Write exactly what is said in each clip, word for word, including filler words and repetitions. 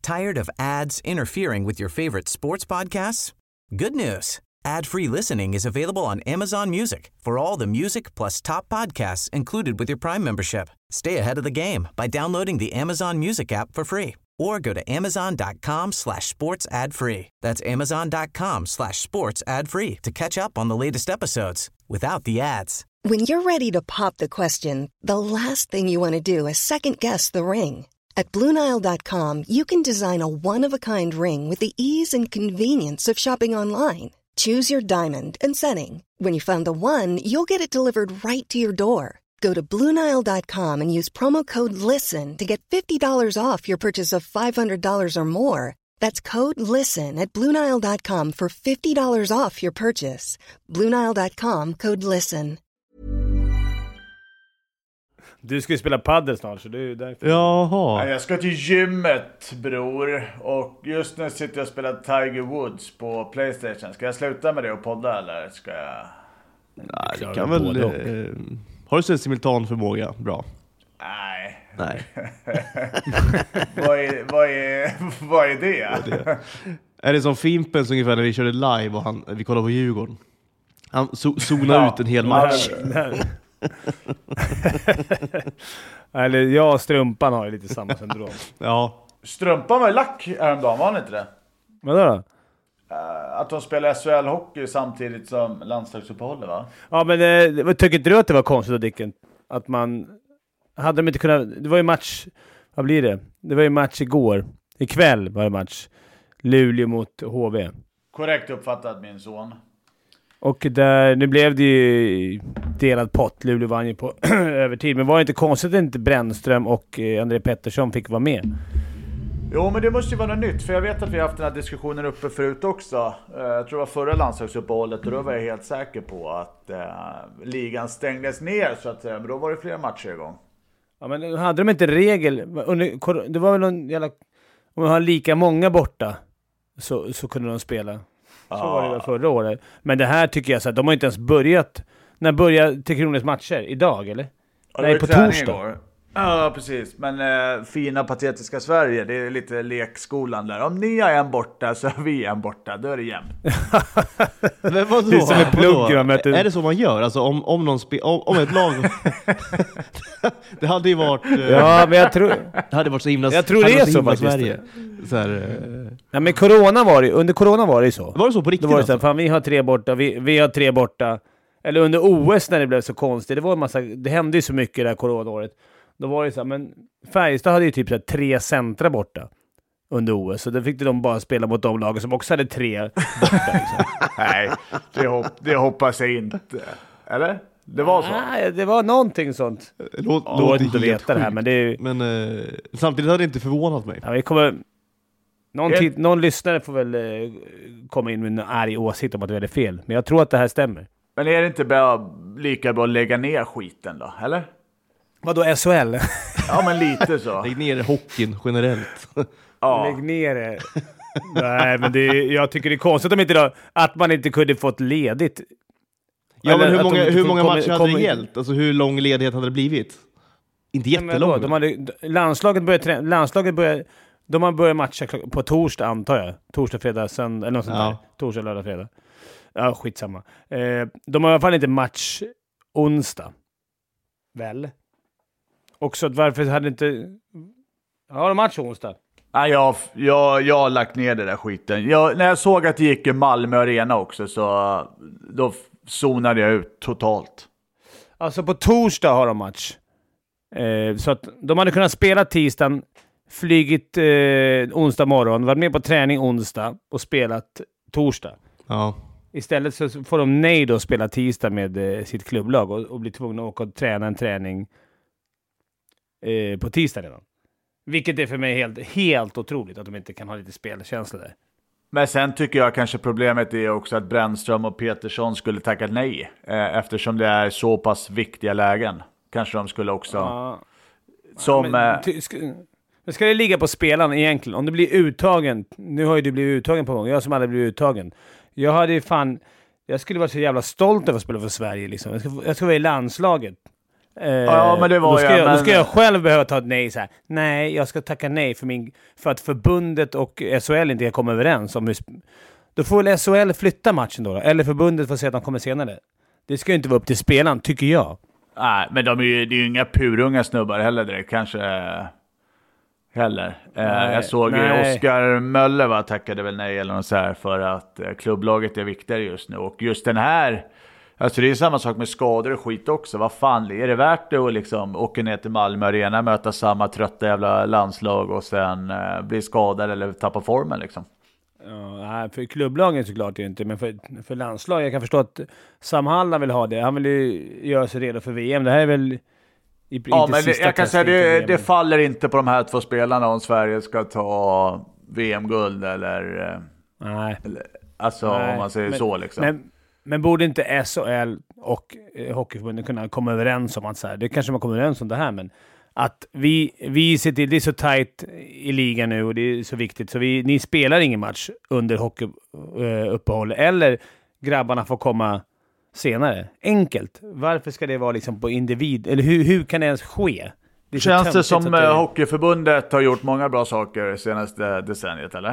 Tired of ads interfering with your favorite sports podcasts? Good news. Ad-free listening is available on Amazon Music for all the music plus top podcasts included with your Prime membership. Stay ahead of the game by downloading the Amazon Music app for free or go to amazon.com slash sports ad free. That's amazon.com slash sports ad free to catch up on the latest episodes without the ads. When you're ready to pop the question, the last thing you want to do is second-guess the ring. At Blue Nile dot com, you can design a one-of-a-kind ring with the ease and convenience of shopping online. Choose your diamond and setting. When you find the one, you'll get it delivered right to your door. Go to Blue Nile dot com and use promo code LISTEN to get fifty dollars off your purchase of five hundred dollars or more. That's code LISTEN at Blue Nile dot com for fifty dollars off your purchase. Blue Nile dot com, code LISTEN. Du ska ju spela paddel snart, så det är ju därför. Jaha. Jag ska till gymmet, bror. Och just nu sitter jag och spelar Tiger Woods på PlayStation. Ska jag sluta med det och podda, eller ska jag... Nej, det kan väl... Eh, har du sett simultanförmåga? Bra. Nej. Nej. vad, är, vad, är, vad är det? Vad är det? Är det som Fimpens ungefär när vi körde live och han, vi kollade på Djurgården? Han so- zonade ja. ut en hel match. Eller jag och Strumpan har ju lite samma syndrom. Ja. Strumpan var ju lack häromdagen, var han inte det? Vad då? Uh, att de spelar S H L-hockey samtidigt som landslagsuppehållet, va? Ja, men uh, tycker inte du att det var konstigt att Dicken? Att man... Hade de inte kunnat... Det var ju match... Vad blir det? Det var ju match igår. Ikväll var det match. Luleå mot H V. Korrekt uppfattat, min son. Och där, nu blev det ju delad pott. Luleå vann ju på övertid. Men var det inte konstigt att inte Brännström och eh, André Pettersson fick vara med? Jo, men det måste ju vara något nytt. För jag vet att vi har haft den här diskussionen uppe förut också. Uh, jag tror det var förra landslagsuppehållet. Och då var jag helt säker på att uh, ligan stängdes ner, så att säga. Men då var det flera matcher igång. Ja, men hade de inte regel? Det var väl någon jävla... Om man har lika många borta så, så kunde de spela. Så ah. var det väl förra året. Men det här tycker jag så att de har inte ens börjat. När börjar Tre Kronors matcher? Idag, eller? Ja, nej, på torsdag. Igår. Ja, precis. Men äh, fina patetiska Sverige, det är lite lekskolan där. Om ni har en borta så är vi en borta. Då är det jämnt. Men vadå? Det är som en plugg. Är, är det så man gör? Alltså om, om, någon spe, om, om ett lag... det hade ju varit... Uh... Ja, men jag tror... Det hade varit så himla... Jag tror det är så, så faktiskt. Sverige. Så här, uh... ja, men corona var det, under corona var det så. Var det så på riktigt? Då var det så här, alltså? fan, vi har tre borta, vi, vi har tre borta. Eller under O S när det blev så konstigt. Det var en massa... Det hände ju så mycket där coronaåret. Då var det så här, men Färjestad hade ju typ så här, tre centra borta under O S. Så då fick de bara spela mot de lagen som också hade tre borta. Liksom. Nej, det, hopp, det hoppas jag inte. Eller? Det var så? Nej, det var någonting sånt. Låt, ja, låt inte veta det här, men det är... Men eh, samtidigt hade det inte förvånat mig. Ja, vi kommer... Någon, tid, någon lyssnare får väl eh, komma in med en arg åsikt om att det är fel. Men jag tror att det här stämmer. Men är det inte bra, lika bra att lägga ner skiten då, eller? Vadå, S H L? Ja, men lite så. Lägg ner hockeyn generellt. Ja. Lägg ner det. Nej, men det, jag tycker det är konstigt om inte då, att man inte kunde fått ledigt. Ja, men hur många, de hur många kom, matcher kom, hade kom, det gällt? Alltså hur lång ledighet hade det blivit? Inte jättelång. Ja, de hade, landslaget började, landslaget började, de har börjat matcha på torsdag, antar jag. Torsdag, fredag, söndag, eller något sånt ja. där. Torsdag, lördag, fredag. Ja, skitsamma. Eh, de har i alla fall inte match onsdag. Väl? Också att varför hade inte... Har de match onsdag? Nej, jag, jag, jag har lagt ner det där skiten. Jag, när jag såg att det gick i Malmö Arena också, så då zonade jag ut totalt. Alltså på torsdag har de match. Eh, så att de hade kunnat spela tisdagen, flygit eh, onsdag morgon, varit med på träning onsdag och spelat torsdag. Ja. Istället så får de nej då spela tisdag med eh, sitt klubblag och, och blir tvungna att åka och träna en träning eh, på tisdag redan. Vilket är för mig helt, helt otroligt att de inte kan ha lite spelkänsla där. Men sen tycker jag kanske problemet är också att Brännström och Petersson skulle tacka nej. Eh, eftersom det är så pass viktiga lägen. Kanske de skulle också... Ja. Som... Ja, men, ty, ska, men ska det ligga på spelaren egentligen? Om det blir uttagen... Nu har ju du blivit uttagen på gång. Jag som aldrig blivit uttagen. Jag hade ju fan... Jag skulle vara så jävla stolt över att spela för Sverige. Liksom. Jag, ska, jag ska vara i landslaget. Eh, ja, men det var då, ska jag, jag, men... då ska jag själv behöva ta ett nej så här. Nej, jag ska tacka nej för, min, för att förbundet och S H L inte kommer överens om hur... Då får väl S H L flytta matchen då, då? Eller förbundet får säga att de kommer senare. Det ska ju inte vara upp till spelaren, tycker jag. Nej, men de är ju, det är ju inga purunga snubbar heller direkt, kanske heller. Nej, jag såg nej. Oskar Möller va, tackade väl nej eller något så här för att klubblaget är viktigare just nu. Och just den här, alltså det är samma sak med skador och skit också. Vad fan, är det värt det att liksom åka ner till Malmö Arena, möta samma trötta jävla landslag och sen eh, bli skadad eller tappa formen liksom? Ja, för klubblagen såklart är det inte, men för, för landslag, jag kan förstå att Sam Halland vill ha det. Han vill ju göra sig redo för V M. Det här är väl i, ja, inte men sista jag kan säga det, det faller inte på de här två spelarna om Sverige ska ta V M-guld eller, nej. eller alltså nej. om man säger men, så liksom. Men, men borde inte S H L och eh, Hockeyförbundet kunna komma överens om att så här, det kanske man kommer överens om det här, men att vi, vi ser till, det är så tajt i ligan nu och det är så viktigt, så vi, ni spelar ingen match under hockeyuppehåll, eller grabbarna får komma senare. Enkelt. Varför ska det vara liksom på individ? Eller hur, hur kan det ens ske? Det känns det som det... Hockeyförbundet har gjort många bra saker senaste decenniet, eller?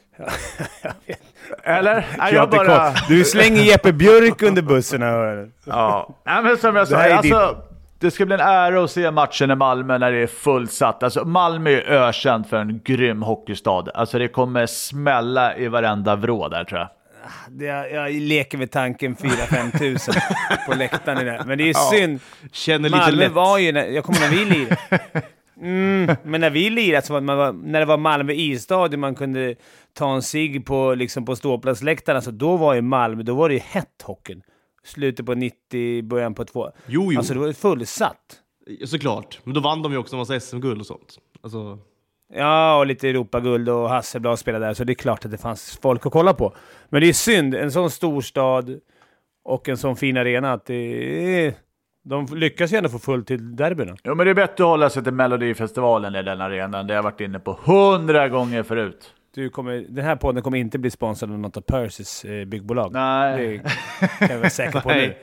Eller? Nej, jag bara... Du slänger Jeppe Björk under bussen här. Ja, nej, men som jag sa, alltså... Det ska bli en ära att se matchen i Malmö när det är fullsatt. Alltså Malmö är ökänd för en grym hockeystad. Alltså det kommer smälla i varenda vrå där, tror jag. Det, jag leker med tanken fyra till fem tusen på läktaren i det. Men det är ja, synd. Känner Malmö lite lätt. Var ju, när, jag kommer när vi lirade. Mm, men när vi lirade, så var, man var, när det var Malmö isstadion, man kunde ta en cigg på, liksom på ståplatsläktaren. Alltså då var ju Malmö, då var det ju hett hockeyn. Slutet på nittio, början på två. Jo, jo. Alltså det var ju fullsatt. Såklart. Men då vann de ju också en massa S M-guld och sånt. Alltså... Ja, och lite Europaguld och Hasselblad spelade där. Så det är klart att det fanns folk att kolla på. Men det är synd, en sån stor stad och en sån fin arena, att det är... De lyckas ju ändå få fullt till derbyna. Jo, men det är bättre att hålla sig till Melodifestivalen i den arenan. Det har jag varit inne på hundra gånger förut. Du kommer, den här podden kommer inte bli sponsrad av något av Percys eh, byggbolag. Nej. Det kan jag vara säker på nu.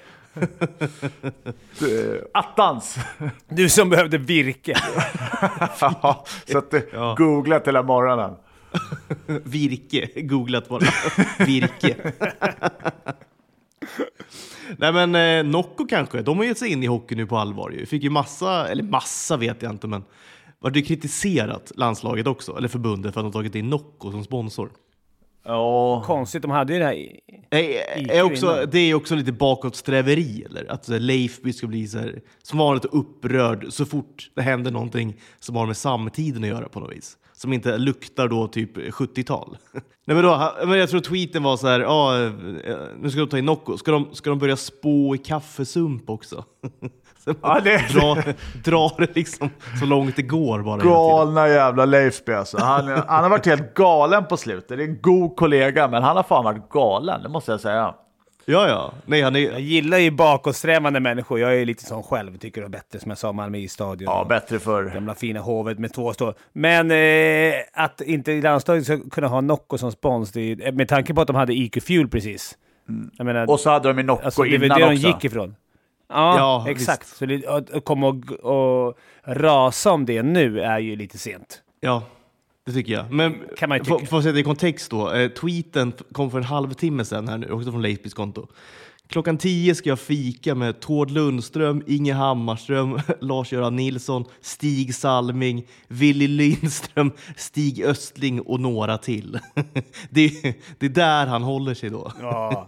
Attans! Du som behövde virke. Ja, så att du ja. googlat hela morgonen. Virke, googlat bara. Virke. Nej men eh, Nocco kanske, de har gett sig in i hockey nu på allvar ju. Fick ju massa, eller massa vet jag inte, men var det kritiserat landslaget också, eller förbundet, för att de tagit in Nocco som sponsor? Ja. Konstigt, de hade ju det här i, är, är också, det är också lite bakåtsträveri, eller? Att så här, Leifby ska bli så här, som vanligt upprörd så fort det händer någonting som har med samtiden att göra på något vis. Som inte luktar då typ sjuttiotal. Nej men då, men jag tror tweeten var så här, ja, nu ska de ta in Nocco. Ska de, ska de börja spå i kaffesump också? Ja, det... dra, dra det liksom så långt det går bara. Galna jävla Leifby alltså. Han, han har varit helt galen på slutet. Det är en god kollega, men han har fan varit galen, det måste jag säga. Ja, ja. Nej, han är... Jag gillar ju bakåtsträvande människor. Jag är lite sån själv. Tycker det är bättre, som jag sa, Malmö i stadion. Ja, bättre för... Gamla fina hovet med två stå. Men eh, att inte landslaget ska kunna ha Nocco som spons, det är, med tanke på att de hade I Q Fuel precis. Mm. Jag menar, och så hade de i Nocco alltså, innan också. Det var det också. de gick ifrån. Ja, ja exakt. Visst. Så det, att komma och, och rasa om det nu är ju lite sent. Ja, det tycker jag. Men kan man ju tycka. För att sätta i kontext då. Eh, tweeten kom för en halvtimme sedan här nu, också från Leifbys konto. Klockan tio ska jag fika med Tord Lundström, Inge Hammarström, Lars-Göran Nilsson, Stig Salming, Willy Lindström, Stig Östling och några till. det, det är där han håller sig då. Ja.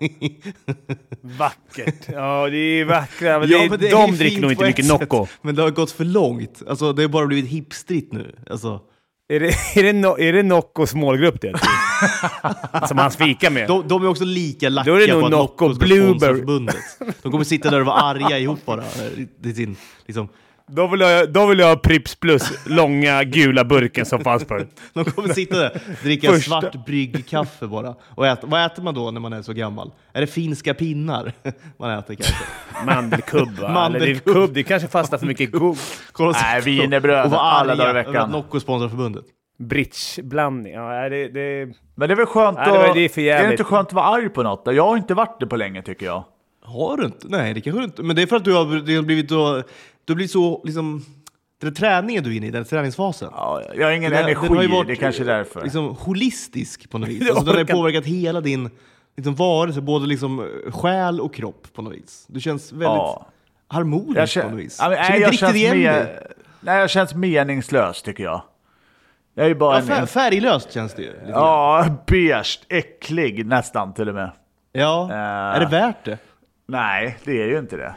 Vackert. Ja, det är vackra. Men ja, det, men det de är dricker nog inte mycket Nocco. Men det har gått för långt. Alltså, det har bara blivit hipstrigt nu. Alltså... Är det, är det, no, är det Noccos målgrupp det? Som han fikar med? De, de är också lika lacka Då är det nog på att Nocco Nocco ska sponsra förbundet. De kommer sitta där och vara arga ihop bara. Det är sin, liksom. Då vill jag, då vill jag ha Pripps Plus, långa gula burken som fanns förut. De kommer sitta där, dricka Första. svart bryggkaffe bara. Och äta, vad äter man då när man är så gammal? Är det finska pinnar man äter kanske? Mandelkubb, va? Mandelkubb. Eller det, kubb, det kanske fastnar för mycket kubb. Nej, wienerbröd. Och var alla dagar i veckan. Att Nocco sponsrar förbundet. Bridgeblandning, ja, det, det... Men det är väl skönt Nej, att... det var, det är, för är det inte skönt att vara arg på något? Jag har inte varit det på länge, tycker jag. Har du inte? Nej, det kanske du inte. Men det är för att du har, det har blivit då du blir så liksom... Den träningen du är inne i, den träningsfasen. Ja, jag har ingen den, energi, den har ju varit, det är kanske därför. Liksom holistisk på något vis. Alltså, den har påverkat hela din liksom, varelse, både liksom, själ och kropp på något vis. Du känns väldigt ja. harmonisk känner, på något vis. Ja, men, nej, jag känns mer, nej, jag känns meningslös tycker jag. Jag är ju bara ja, fär, färglöst känns det ju. Ja, beige, äcklig nästan till och med. Ja, uh, är det värt det? Nej, det är ju inte det.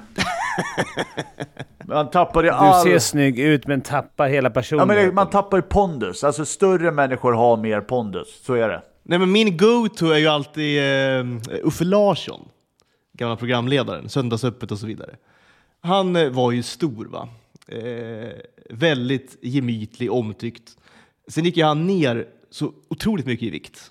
Man tappar ju du all... ser snygg ut men tappar hela personen. Ja, men det, man tappar ju pondus. Alltså större människor har mer pondus. Så är det. Nej, men min go-to är ju alltid uh, Uffe Larsson. Gamla programledaren, Söndagsöppet och så vidare. Han uh, var ju stor va? Uh, väldigt gemytlig, omtyckt. Sen gick han ner så otroligt mycket i vikt.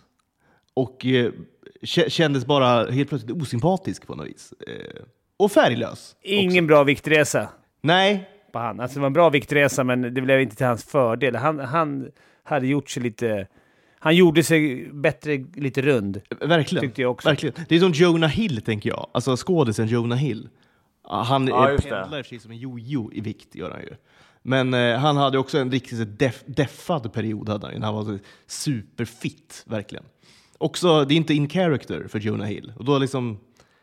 Och uh, kändes bara helt plötsligt osympatisk på något vis. Uh, och färglös. Ingen också. Bra viktresa. Nej. På han. Alltså det var en bra viktresa men det blev inte till hans fördel. Han, han hade gjort sig lite... Han gjorde sig bättre lite rund. Verkligen. Tyckte jag också. Verkligen. Det är som Jonah Hill tänker jag. Alltså skådisen Jonah Hill. Han ja, pendlar sig som en jojo i vikt gör han ju. Men eh, han hade också en riktigt def, deffad period hade han, när han var så superfit verkligen. Också, det är inte in character för Jonah Hill. Och då liksom,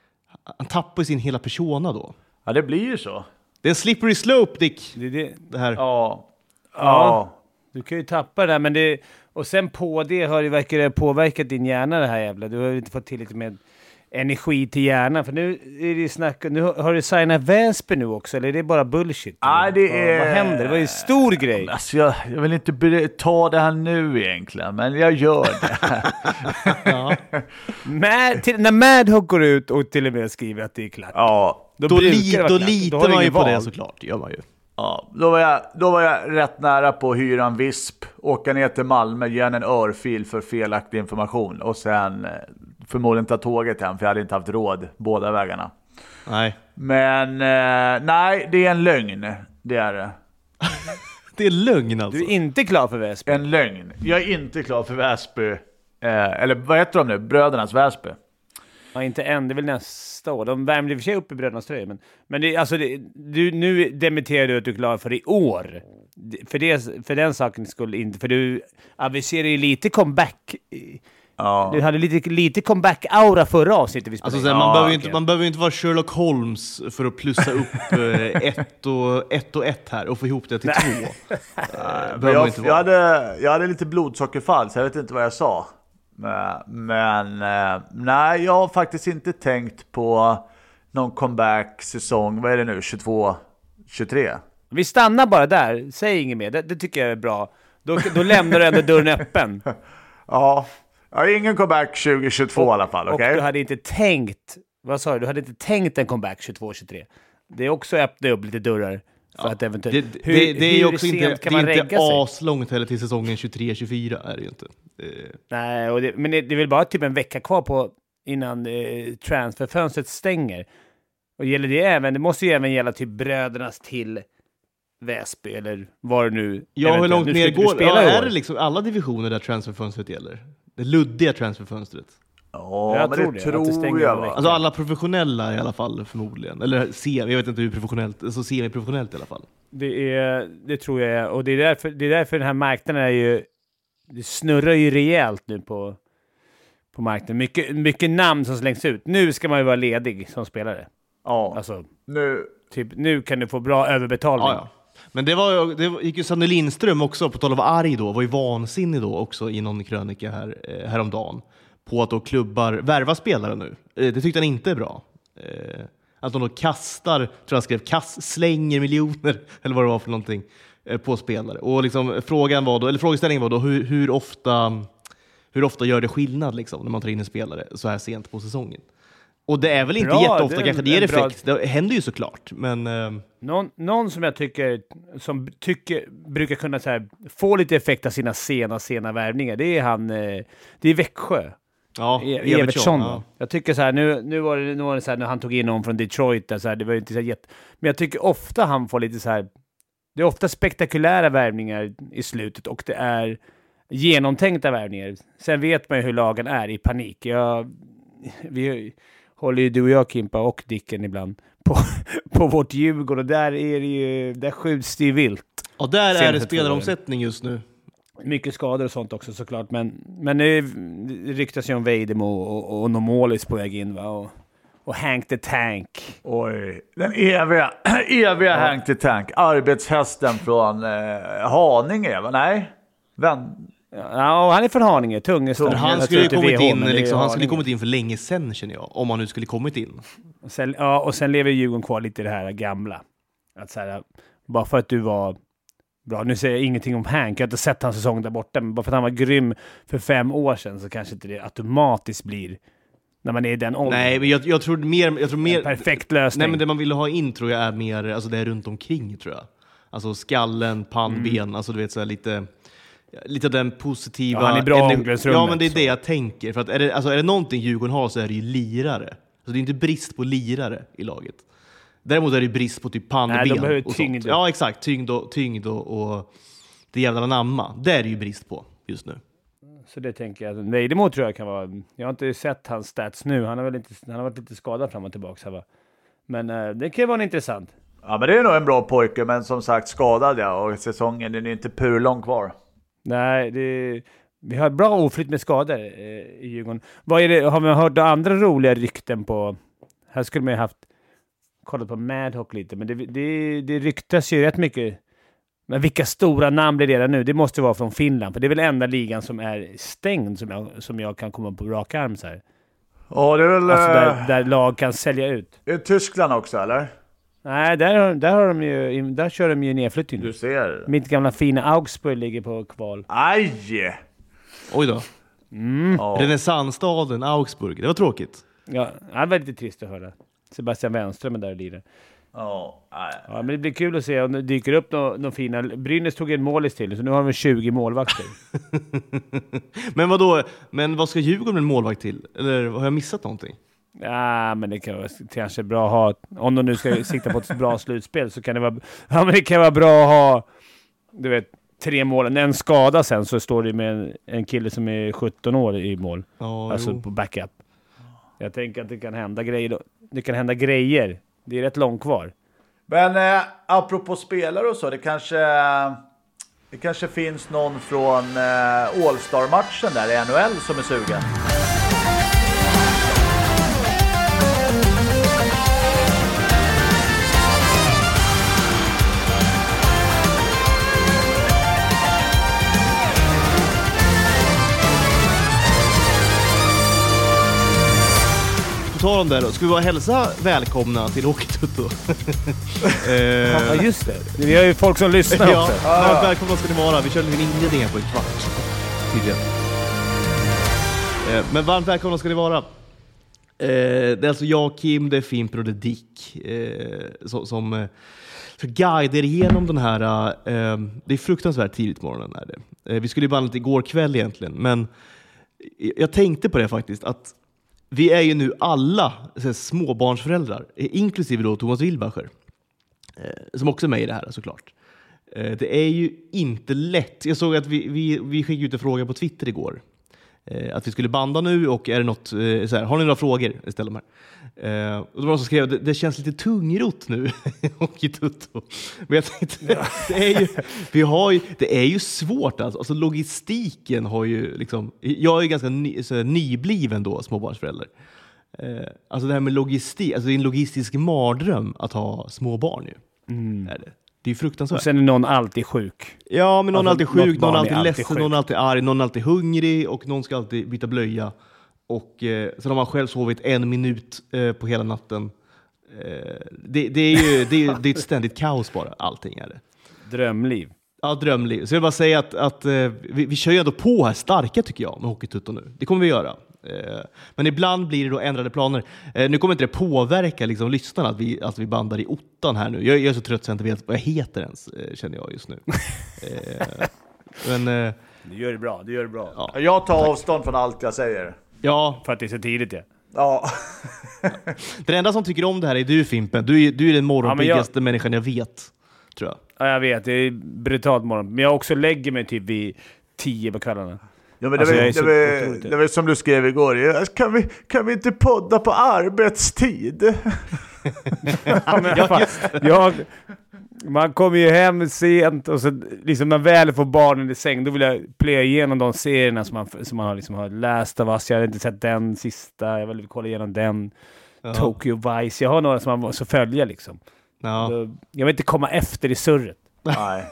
han tappar sin hela persona då. Ja, det blir ju så. Det är en slippery slope, Dick. Det, det. det här. Ja. Ja. ja. Du kan ju tappa det där, men det... Och sen på det har det verkar det påverkat din hjärna det här jävla. Du har ju inte fått till lite med energi till hjärnan. För nu är det snack... Nu har, har du signat Väsby nu också, eller är det bara bullshit? Ja, det är... Vad händer? Det var ju en stor grej. Alltså jag, jag vill inte be- ta det här nu egentligen, men jag gör det. ja. Mad, till, när Madhawk går ut och till och med skriver att det är klart. Ja. Då, då, li, då litar då man ju på val. Det såklart, gör man ju. Ja, då var, jag, då var jag rätt nära på att hyra en visp, åka ner till Malmö, ge en örfil för felaktig information och sen förmodligen ta tåget hem, för jag hade inte haft råd båda vägarna. Nej. Men eh, nej, det är en lögn. Det är det. Det är lögn alltså. Du är inte klar för Väsby. En lögn. Jag är inte klar för Väsby. Eh, eller vad heter de nu? Brödernas Väsby. Ja, inte än. Det är väl nästa år. De värmde i och för sig upp i Brödernas tröja. Men, men det, alltså det, du, nu demitterar du att du är klar för i år. För, det, för den saken skulle inte... För du aviserar ju lite comeback... Ja. Du hade lite, lite comeback-aura förra avsnittet vi spelade. Alltså, ja, man, behöver okay. inte, man behöver inte vara Sherlock Holmes för att plussa upp ett, och, ett och ett här och få ihop det till två. uh, jag, inte jag, hade, jag hade lite blodsockerfall, så jag vet inte vad jag sa. Men uh, nej, jag har faktiskt inte tänkt på någon comeback-säsong. Vad är det nu? tjugotvå tjugotre? Vi stannar bara där. Säg inget mer. Det, det tycker jag är bra. Då, då lämnar du ändå dörren öppen. Ja. Jag har ingen comeback tjugo tjugotvå och, i alla fall, okej? Okay? Och du hade inte tänkt, vad sa du? Du hade inte tänkt en comeback tjugotvå tjugotre. Det är också att öppna upp lite dörrar. För ja. att eventuellt... Det, hur, det, det är ju också inte, kan det man är inte sig? aslångt heller till säsongen tjugotre tjugofyra är det ju inte. Det... Nej, och det, men det, det är väl bara typ en vecka kvar på innan eh, transferfönstret stänger. Och gäller det även, det måste ju även gälla typ brödernas till Väsby eller vad det nu... Ja, hur långt ner går... Ja, är det år. liksom alla divisioner där transferfönstret gäller? Det luddiga transferfönstret. Ja, jag men tror det, det, tror det jag va? Alltså alla professionella i alla fall förmodligen. Eller semi, jag vet inte hur professionellt, alltså semi-professionellt i alla fall. Det, är, det tror jag, och det är, därför, det är därför den här marknaden är ju... Det snurrar ju rejält nu på, på marknaden. Mycket, mycket namn som slängs ut. Nu ska man ju vara ledig som spelare. Ja, alltså, nu... Typ, nu kan du få bra överbetalning. Ja, ja. Men det, var, det gick ju Sanne Lindström också, på tal av arg då, var ju vansinnig då också i någon krönika här, eh, häromdagen. På att då klubbar värva spelare nu. Eh, det tyckte han inte är bra. Eh, att de då kastar, tror jag skrev, kass, slänger miljoner, eller vad det var för någonting, eh, på spelare. Och liksom, frågan var då, eller frågeställningen var då, hur, hur, ofta, hur ofta gör det skillnad liksom, när man tar in en spelare så här sent på säsongen? Och det är väl inte bra, jätteofta det kanske det ger effekt. bra... Det händer ju såklart, men... Eh... Någon, någon som jag tycker, som tycker brukar kunna så här, få lite effekt av sina sena, sena värvningar, det är han, eh, det är Växjö. Ja, e- Evertsson. Ja. Jag tycker så här, nu, nu var det, nu var det så här, när han tog in någon från Detroit, där, så här, det var ju inte så jätte... Men jag tycker ofta han får lite så här, det är ofta spektakulära värvningar i slutet och det är genomtänkta värvningar. Sen vet man ju hur lagen är i panik. Jag... Vi håller ju du och jag, Kimpa, och Dicken ibland på, på vårt Djurgården. Och där är det ju, där skjuts det ju vilt. Och där Senaste är det spelaromsättning just nu. Mycket skador och sånt också såklart. Men, men det ryktas ju om Vejdemo och, och, och Nomolis på väg in, va? Och, och Hank the Tank. Oj, den eviga, eviga ja. Hank the Tank. Arbetshästen från eh, Haninge, va? Nej? Vem? Ja, han är från Haninge, Tungestorm. Han skulle ju kommit in, liksom, han skulle kommit in för länge sedan, känner jag. Om han nu skulle kommit in. Och sen, ja, och sen lever Djurgården kvar lite i det här gamla. Att så här, bara för att du var bra, nu säger jag ingenting om Hank, jag har inte sett hans säsong där borta, men bara för att han var grym för fem år sedan så kanske inte det automatiskt blir när man är i den åldern. Nej, men jag, jag tror mer... Jag tror mer en perfekt lösning. Nej, men det man vill ha in tror jag är mer, alltså det är runt omkring, tror jag. Alltså skallen, pannben, mm. alltså du vet så här lite... Lite den positiva... Ja, han är bra i omklädningsrummet. Ja, men det är så. Det jag tänker. För att är det, alltså är det någonting Djurgården har så är det ju lirare. Alltså det är inte brist på lirare i laget. Däremot är det brist på typ pannben. Nej, de behöver och tyngd. Sånt. Ja, exakt. Tyngd och, tyngd och, och det jävla namma. Det är det ju brist på just nu. Så det tänker jag. Vejdemo tror jag kan vara... Jag har inte sett hans stats nu. Han har väl inte, han har varit lite skadad fram och tillbaka här, va? Men äh, det kan ju vara intressant. Ja, men det är nog en bra pojke, men som sagt skadad, ja. Och säsongen den är inte pur lång kvar. Nej, det, vi har bra oflytt med skador eh, i Djurgården. Vad är det, har vi hört andra roliga rykten på... Här skulle man ju haft kollat på Madhawk lite, men det, det, det ryktas ju rätt mycket. Men vilka stora namn blir det nu? Det måste vara från Finland, för det är väl enda ligan som är stängd som jag, som jag kan komma på rak arm så här. Ja, det är väl... Alltså där, där lag kan sälja ut. Är det Tyskland också, eller? Nej, där, där, har de ju, där kör de ju nedflyttning. Du ser. Mitt gamla fina Augsburg ligger på kval. Aj! Oj då. Mm. Ja. Renässansstaden Augsburg. Det var tråkigt. Ja, det var lite trist att höra. Sebastian Wenström är där och lirar. Oh, ja, men det blir kul att se om det dyker upp några no fina... Brynäs tog en målis till, så nu har de tjugo målvakter. Men vad då? Men vad ska Djurgården med en målvakt till? Eller har jag missat någonting? Ja, men det kan vara kanske bra att ha... Om de nu ska sikta på ett bra slutspel så kan det vara... Ja, men det kan vara bra att ha... Du vet, tre mål. När en skada sen så står det med en, en kille som är sjutton år i mål. Oh, alltså jo. På backup. Jag tänker att det kan hända grejer då. Det kan hända grejer. Det är rätt långt kvar. Men eh, apropå spelare och så, det kanske, det kanske finns någon från eh, All-Star-matchen där i N H L som är sugen. Dem där då. Ska vi bara hälsa välkomna till Hockeytutto? eh, ja, just det. Vi har ju folk som lyssnar ja, också. Ja, välkomna ska ni vara. Vi körde en inledning på en kvart. Tydligen. Eh, men varmt välkomna ska ni vara. Eh, det är alltså jag, Kim, det är Fimper och det är Dick eh, som, som eh, guider igenom den här... Eh, det är fruktansvärt tidigt på morgonen. Är det. Eh, vi skulle ju bandat igår kväll egentligen, men jag tänkte på det faktiskt, att vi är ju nu alla här, småbarnsföräldrar, inklusive då Thomas Wilbacher, eh, som också är med i det här såklart. Eh, det är ju inte lätt. Jag såg att vi, vi, vi skickade ut en fråga på Twitter igår. Eh, att vi skulle banda nu, och är det något, eh, så här, har ni några frågor? Istället med. Eh, och det var någon som skrev, det, det känns lite tungrot nu. Hockeytutto. Men jag tänkte, ja. det, är ju, vi har ju, det är ju svårt alltså. Alltså logistiken har ju liksom, jag är ju ganska ny, så här, nybliven då, småbarnsförälder. Eh, alltså det här med logistik, alltså det är en logistisk mardröm att ha små barn ju. Mm. Är det. Det är ju fruktansvärt. Och sen är någon alltid sjuk. Ja, men någon alltså, är alltid sjuk, någon är alltid, alltid ledsen, sjuk. någon är alltid arg, någon är alltid hungrig, och någon ska alltid byta blöja. Och eh, sen har man själv sovit en minut eh, på hela natten. Eh, det, det är ju det är, det är ett ständigt kaos bara, allting är det. Drömliv. Ja, drömliv. Så jag vill bara säga att, att eh, vi, vi kör ju ändå på här starka tycker jag med Hockeytutto nu. Det kommer vi göra. Eh, men ibland blir det då ändrade planer. Eh, nu kommer inte det påverka liksom, lyssnarna att vi, att vi bandar i ottan här nu. Jag, jag är så trött så jag inte vet vad jag heter ens, eh, känner jag just nu. eh, men... Eh, du gör det bra, du gör det bra. Ja. Jag tar avstånd från allt jag säger. Ja. För att det är så tidigt, ja. Ja. Den enda som tycker om det här är du, Fimpen. Du är, du är den morgonpiggaste ja, jag... människan jag vet, tror jag. Ja, jag vet. Det är brutalt morgon. Men jag också lägger mig typ vid tio på kvällarna. Ja, men det, alltså, var, det, var, det var som du skrev igår. Kan vi, kan vi inte podda på arbetstid? Ja, men, jag, jag, man kommer ju hem sent och så liksom när väl får barnen i säng, då vill jag playa igenom de serierna som man, som man liksom har läst av oss. Jag har inte sett den sista. Jag vill kolla igenom den. Ja. Tokyo Vice. Jag har några som man måste följa liksom. Ja. Då, jag vill inte komma efter i surret. Nej.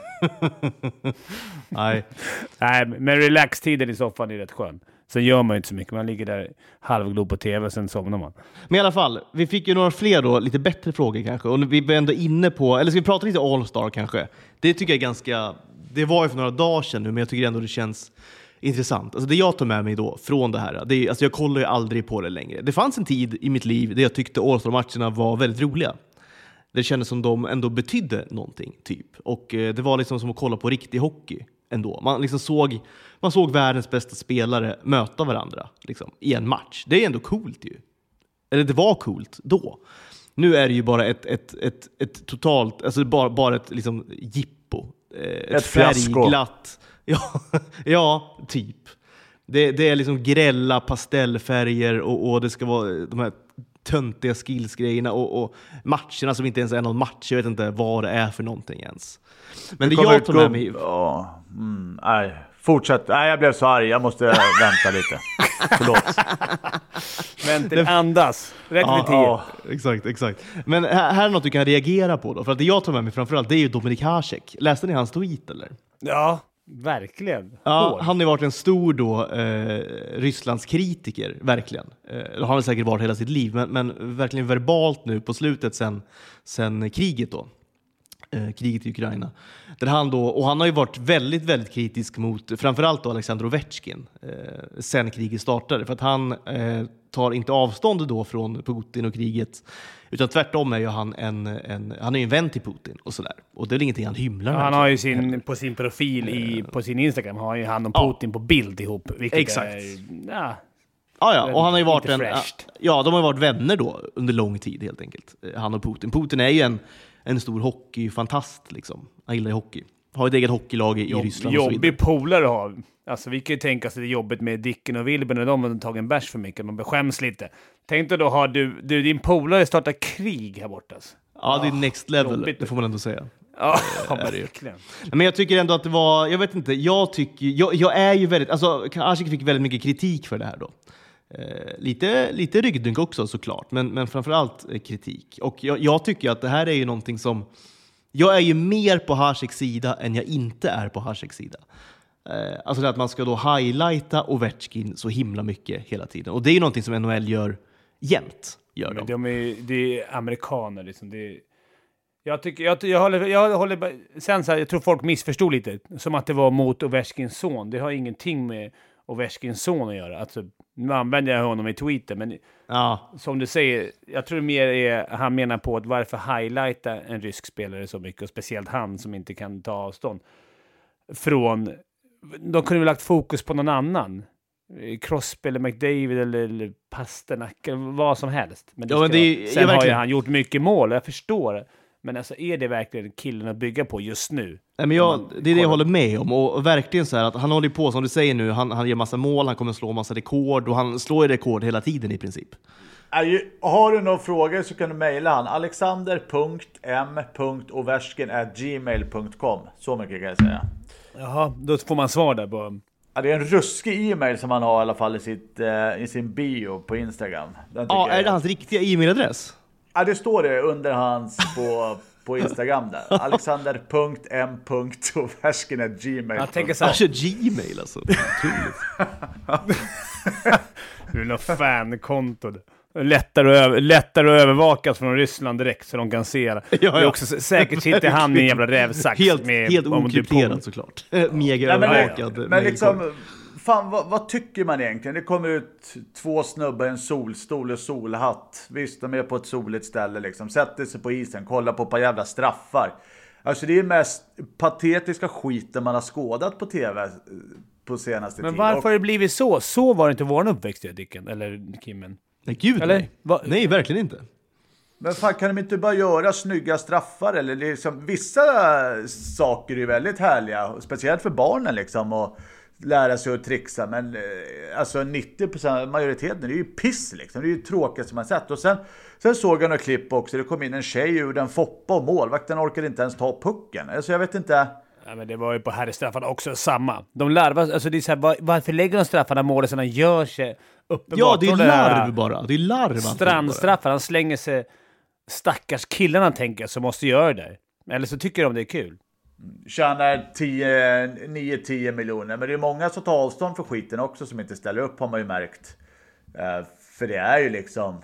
Nej. Nej, men relax-tiden i soffan är rätt skön. Sen gör man ju inte så mycket. Man ligger där halvglob på tv och sen somnar man. Men i alla fall, vi fick ju några fler då, lite bättre frågor kanske. Och vi var ändå inne på, eller ska vi prata lite All-Star kanske? Det tycker jag är ganska, det var ju för några dagar sedan nu, men jag tycker ändå det känns intressant. Alltså det jag tar med mig då från det här, det är, alltså jag kollar ju aldrig på det längre. Det fanns en tid i mitt liv där jag tyckte All-Star-matcherna var väldigt roliga. Det kändes som de ändå betydde någonting, typ. Och eh, det var liksom som att kolla på riktig hockey ändå. Man liksom såg, man såg världens bästa spelare möta varandra liksom, i en match. Det är ändå coolt ju. Eller det var coolt då. Nu är det ju bara ett, ett, ett, ett totalt, alltså bara, bara ett liksom jippo. Eh, ett ett färgglatt. Ja, ja, typ. Det, det är liksom grälla pastellfärger och, och det ska vara de här töntiga skillsgrejerna och, och matcherna som inte ens är någon match. Jag vet inte vad det är för någonting ens. Men det, det jag tar med mig... Ja, mm, nej. Fortsätt. Nej, jag blev så arg. Jag måste vänta lite. Förlåt. Vänta, andas. Rätt ja, vid tio. Ja, exakt, exakt. Men här, här är något du kan reagera på då. För att det jag tar med mig framförallt, det är ju Dominik Hasek. Läste ni hans tweet eller? Ja, verkligen. Ja, han har varit en stor då eh, Rysslands kritiker, verkligen. Eh, det har han säkert varit hela sitt liv, men, men verkligen verbalt nu på slutet sen, sen kriget då. Eh, kriget i Ukraina. Där han då, och han har ju varit väldigt, väldigt kritisk mot framförallt då Alexander Ovechkin eh, sen kriget startade. För att han eh, tar inte avstånd då från Putin och kriget. Utan tvärtom är ju han en, en, han är ju en vän till Putin och sådär. Och det är ingenting han hymlar med. Han har ju sin, på sin profil i, på sin Instagram har ju han och Putin ja. på bild ihop. Exakt. Är, ja, ja, ja, och han har ju varit en, ja, de har ju varit vänner då under lång tid helt enkelt. Han och Putin. Putin är ju en, en stor hockeyfantast liksom. Han gillar hockey. Har ett eget hockeylag i, Jobb, i Ryssland och så vidare. Jobbig polare har. Alltså vi kan ju tänka oss det jobbet med Dicken och Wilben när de har tagit en bärs för mycket. Man beskäms lite. Tänk dig då har du, du din polare startat krig här borta. Alltså. Ja, det är next level. Jobbigt. Det får man ändå säga. Ja, verkligen. Men jag tycker ändå att det var, jag vet inte, jag tycker, jag, jag är ju väldigt, alltså Hasek fick väldigt mycket kritik för det här då. Eh, lite, lite ryggdunk också såklart, men, men framförallt eh, kritik. Och jag, jag tycker att det här är ju någonting som, jag är ju mer på Haseks sida än jag inte är på Haseks sida. Eh, alltså det att man ska då highlighta Ovechkin så himla mycket hela tiden. Och det är ju någonting som N H L gör jämt. Gör de. De är, det är amerikaner liksom, det är... Jag tycker jag, jag håller jag håller sen så här, jag tror folk missförstod lite som att det var mot Ovechkins son. Det har ingenting med Ovechkins son att göra. Alltså nu använder jag honom i Twitter, men ja. Som du säger, jag tror mer är han menar på att varför highlighta en rysk spelare så mycket och speciellt han som inte kan ta avstånd från, de kunde väl lagt fokus på någon annan. Crosby eller McDavid eller, eller Pasternak eller vad som helst. Men, det ja, men det, sen har ju han gjort mycket mål, jag förstår det. Men alltså, är det verkligen killen att bygga på just nu? Nej, men jag, det är det jag håller med om. Och, och verkligen så här att han håller på, som du säger nu, han, han gör massa mål, han kommer slå massa rekord och han slår ju rekord hela tiden i princip. Har du några frågor så kan du mejla han. alexander punkt m punkt ovechkin at gmail punkt com. Så mycket kan jag säga. Jaha, då får man svar där på... Ja, det är en ruskig e-mail som han har i alla fall i, sitt, uh, i sin bio på Instagram. Ja, är det hans riktiga e-mailadress? Ja, det står det under hans på, på Instagram där. alexander punkt m punkt ovechkin at gmail. Jag tänker så här. Alltså Gmail alltså. Du är något fan-konto. Lättare att, lättare att övervakas från Ryssland direkt så de kan se det. Ja, ja. Det är också säkert sitter han i en jävla rävsax. Helt, med, helt okrypterad såklart. Mega övervakad. Men, men liksom, fan, vad, vad tycker man egentligen? Det kommer ut två snubbar i en solstol och solhatt. Visst, de är på ett soligt ställe liksom. Sätter sig på isen, kollar på ett par jävla straffar. Alltså det är mest patetiska skiten man har skådat på tv på senaste tiden. Men varför har det blivit så? Så var det inte vår uppväxt, Dicken, eller Kimmen. Nej, gud, eller? Nej. nej, verkligen inte. Men fan, kan de inte bara göra snygga straffar? Eller liksom, vissa saker är väldigt härliga, speciellt för barnen liksom. Och lära sig att trixa, men alltså nittio procent majoriteten, det är ju piss liksom. Det är ju tråkigt som man sett. Och sen, sen såg jag några klipp också, det kom in en tjej ur den Foppa och målvakten orkade inte ens ta pucken. Alltså jag vet inte. Ja, men det var ju på herrstraffarna också samma. De larvar, alltså det är så här, var, varför lägger de straffarna målet så de gör sig uppenbart? Ja, det är larv bara. Det är larv. Strandstraffar, han slänger sig stackars killarna tänker som måste göra det. Eller så tycker de det är kul. Tjänar nio till tio miljoner. Men det är många som tar avstånd för skiten också som inte ställer upp, har man ju märkt. Uh, för det är ju liksom...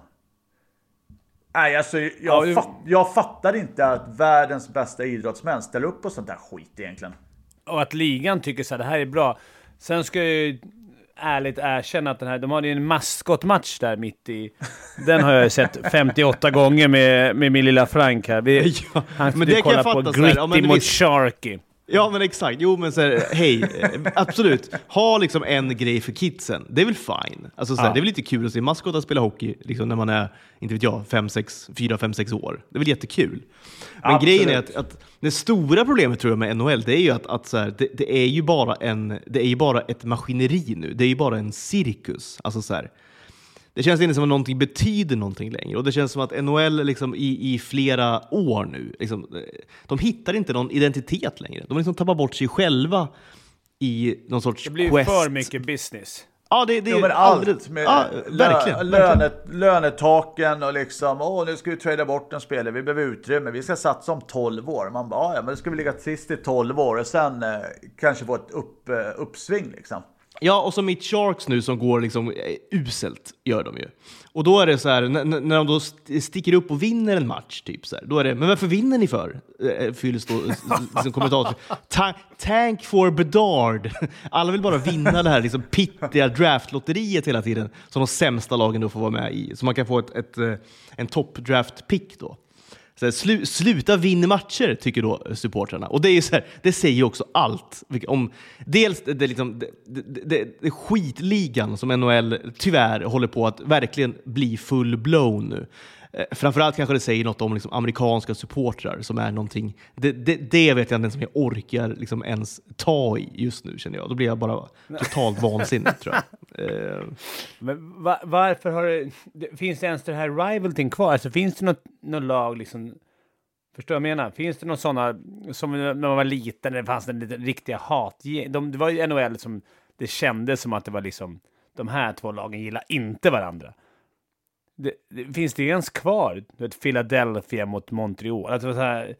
Nej, alltså, jag, ja, du... fatt, jag fattar inte att världens bästa idrottsmän ställer upp på sånt där skit egentligen. Och att ligan tycker så här, det här är bra. Sen ska jag ju ärligt erkänna att den här, de hade ju en maskotmatch där mitt i. Den har jag sett femtioåtta gånger med, med min lilla Frank här. Vi, ja, han men det kan jag fatta på Gritty ja, mot visst... Sharky. Ja, men exakt. Jo, men så här, hej, absolut. Ha liksom en grej för kidsen. Det är väl fine. Alltså, så här, ja. Det är väl lite kul att se maskotar spela hockey liksom, när man är, inte vet jag, fem, sex, fyra, fem, sex år. Det är väl jättekul. Men absolut. Grejen är att, att det stora problemet tror jag med N H L, det är ju att, att så här, det, det är ju bara en, det är ju bara ett maskineri nu. Det är ju bara en cirkus. Alltså så här. Det känns inte som att någonting betyder någonting längre. Och det känns som att N H L liksom i, i flera år nu, liksom, de hittar inte någon identitet längre. De liksom tappar bort sig själva i någon sorts quest. Det blir quest. För mycket business. Ja, det, det är jo, men allt med ja, verkligen, lönet, lönetaken och liksom, åh, nu ska vi trada bort en spelare, vi behöver utrymme, vi ska satsa om tolv år. Man bara, ja, men då ska vi ligga sist i tolv år och sen eh, kanske få ett upp, eh, uppsving liksom. Ja, och som mitt Sharks nu som går liksom uselt gör de ju. Och då är det så här, n- när de då sticker upp och vinner en match typ så här, då är det, men varför vinner ni för? Fylls då som kommentator. Ta- tank for Bedard. Alla vill bara vinna det här liksom pittiga draftlotteriet hela tiden som de sämsta lagen då får vara med i. Så man kan få ett, ett, en top draft pick då. Så här, slu, sluta vinna matcher, tycker då supportrarna. Och det är ju så här, det säger ju också allt om dels det, liksom, det, det, det, det skitligan som N H L tyvärr håller på att verkligen bli full-blown nu. Eh, framförallt kanske det säger något om liksom, amerikanska supportrar som är någonting, det, det, det vet jag inte som jag orkar liksom, ens ta i just nu, känner jag. Då blir jag bara totalt vansinnig, tror jag. Eh. Men va- varför har det, det, finns det ens det här rivalting kvar? Alltså finns det något, något lag liksom, förstår jag menar? Finns det något sådana som när man var liten, när det fanns en liten riktiga hat? De, det var ju N H L som det kändes som att det var liksom, de här två lagen gillar inte varandra. Det, det, finns det ens kvar? Ett Philadelphia mot Montreal. Alltså så här,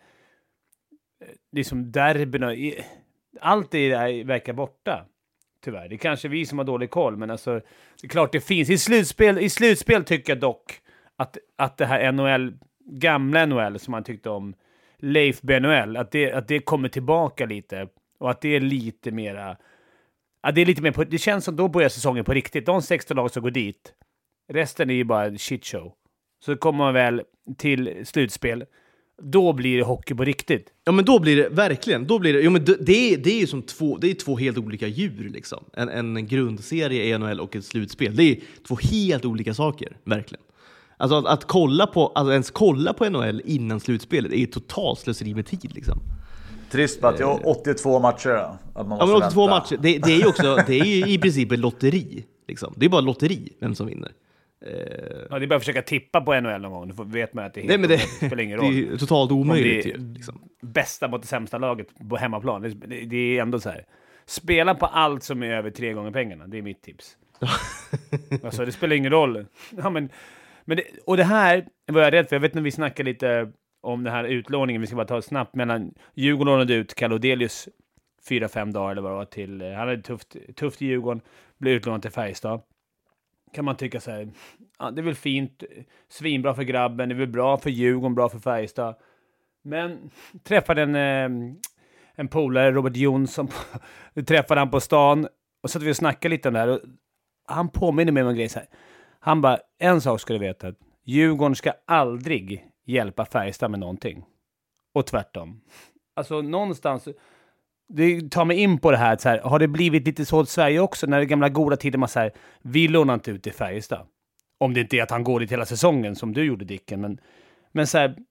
liksom derbyna, allt det där verkar borta. Tyvärr. Det är kanske vi som har dålig koll, men alltså, det är klart det finns. I slutspel, i slutspel tycker jag dock att, att det här N H L, gamla N H L som man tyckte om, Leif B N H L, att det, att det kommer tillbaka lite. Och att det är lite mera, att det är lite mer på, det känns som då börjar säsongen på riktigt. De sexton lag som går dit, resten är ju bara en shit show. Så kommer man väl till slutspel, då blir det hockey på riktigt. Ja, men då blir det verkligen. Då blir det, jo, men det, det, är, det är ju som två, det är två helt olika djur liksom. En, en grundserie i N H L och ett slutspel. Det är två helt olika saker, verkligen. Alltså att, att kolla på, alltså ens kolla på N H L innan slutspelet är ju totalt slöseri med tid liksom. Trist att det är åttiotvå matcher. Att man ja, men åttiotvå vänta. matcher. Det, det är ju också, det är ju i princip ett lotteri liksom. Det är bara lotteri vem som vinner. Ja, det är bara att försöka tippa på N H L någon gång. Då vet man att det är helt Nej, men det, det spelar ingen roll. Det är totalt omöjligt. Det är liksom. Bästa mot det sämsta laget på hemmaplan. Det, det, det är ändå så här. Spela på allt som är över tre gånger pengarna. Det är mitt tips. Alltså, det spelar ingen roll. Ja, men, men det, och det här var jag rädd för. Jag vet när vi snackar lite om den här utlåningen. Vi ska bara ta snabbt mellan Djurgården lånade ut Kalodelius fyra, fem dagar eller vad det var till. Han hade tufft, tufft i Djurgården. Blev utlånad till Färjestad. Kan man tycka så här, ja, det är väl fint, svinbra för grabben, det är väl bra för Djurgården, bra för Färjestad. Men träffade en, eh, en polare, Robert Jonsson, träffade han på stan och så att vi snackade lite om det här. Och han påminner mig om en grej så här. Han bara, en sak ska du veta, att Djurgården ska aldrig hjälpa Färjestad med någonting. Och tvärtom. Alltså någonstans, det tar mig in på det här, så här, har det blivit lite så i Sverige också, när det gamla goda tiden man säger, vi lånar inte ut till Färjestad. Om det inte är att han går dit hela säsongen som du gjorde, Dicken, men, men så här,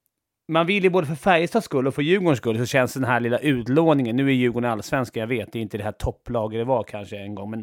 man vill ju både för Färjestads skull och för Djurgårdens skull, så känns den här lilla utlåningen, nu är Djurgården allsvenska, jag vet, det är inte det här topplaget det var kanske en gång, men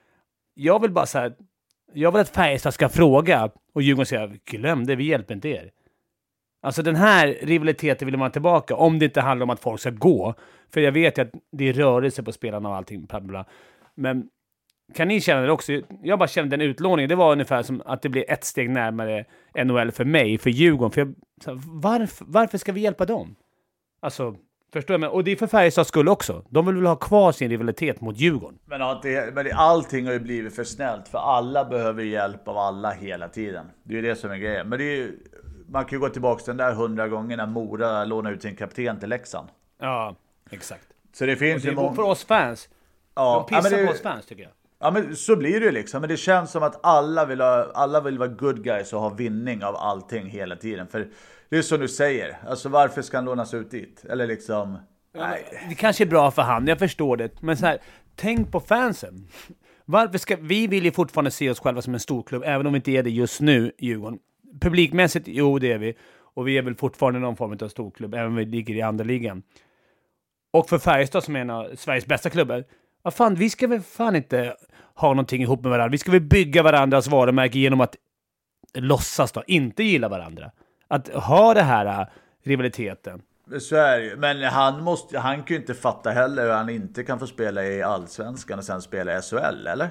jag vill bara så här, jag vill att Färjestad ska fråga och Djurgården säger, glöm det, vi hjälper inte er. Alltså den här rivaliteten vill man tillbaka, om det inte handlar om att folk ska gå, för jag vet ju att det är rörelse på spelarna och allting, bla bla. Men kan ni känna det också? Jag bara kände den utlåningen, det var ungefär som att det blir ett steg närmare N H L för mig, för Djurgården. För jag, så här, varför, varför ska vi hjälpa dem? Alltså, förstår jag? Men, och det är för Färjestads skull också. De vill väl ha kvar sin rivalitet mot Djurgården. Men, det, men allting har ju blivit för snällt, för alla behöver hjälp av alla hela tiden. Det är ju det som är grejen. Men det är ju, man kan ju gå tillbaka den där hundra gånger när Mora lånar ut sin kapten till Leksand. Ja, exakt. Så det finns och det ju många... för oss fans. Ja, de pissar ja, det... på oss fans, tycker jag. Ja, men så blir det ju liksom. Men det känns som att alla vill, ha, alla vill vara good guys och ha vinning av allting hela tiden. För det är som du säger. Alltså varför ska han lånas ut dit? Eller liksom... Ja, det kanske är bra för han, jag förstår det. Men så här, tänk på fansen. Varför ska... Vi vill ju fortfarande se oss själva som en stor klubb, även om vi inte är det just nu, Djurgården. Publikmässigt, jo det är vi. Och vi är väl fortfarande någon form av storklubb, även om vi ligger i andra ligan. Och för Färjestad som är en av Sveriges bästa klubbar, vad fan, vi ska väl fan inte ha någonting ihop med varandra. Vi ska väl bygga varandras varumärke genom att låtsas då, inte gilla varandra. Att ha det här rivaliteten. Så är det ju. Men han, måste, han kan ju inte fatta heller hur han inte kan få spela i Allsvenskan och sen spela i S H L, eller?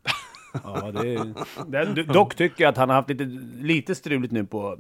Ja, det är, det, dock tycker jag att han har haft lite, lite struligt nu på,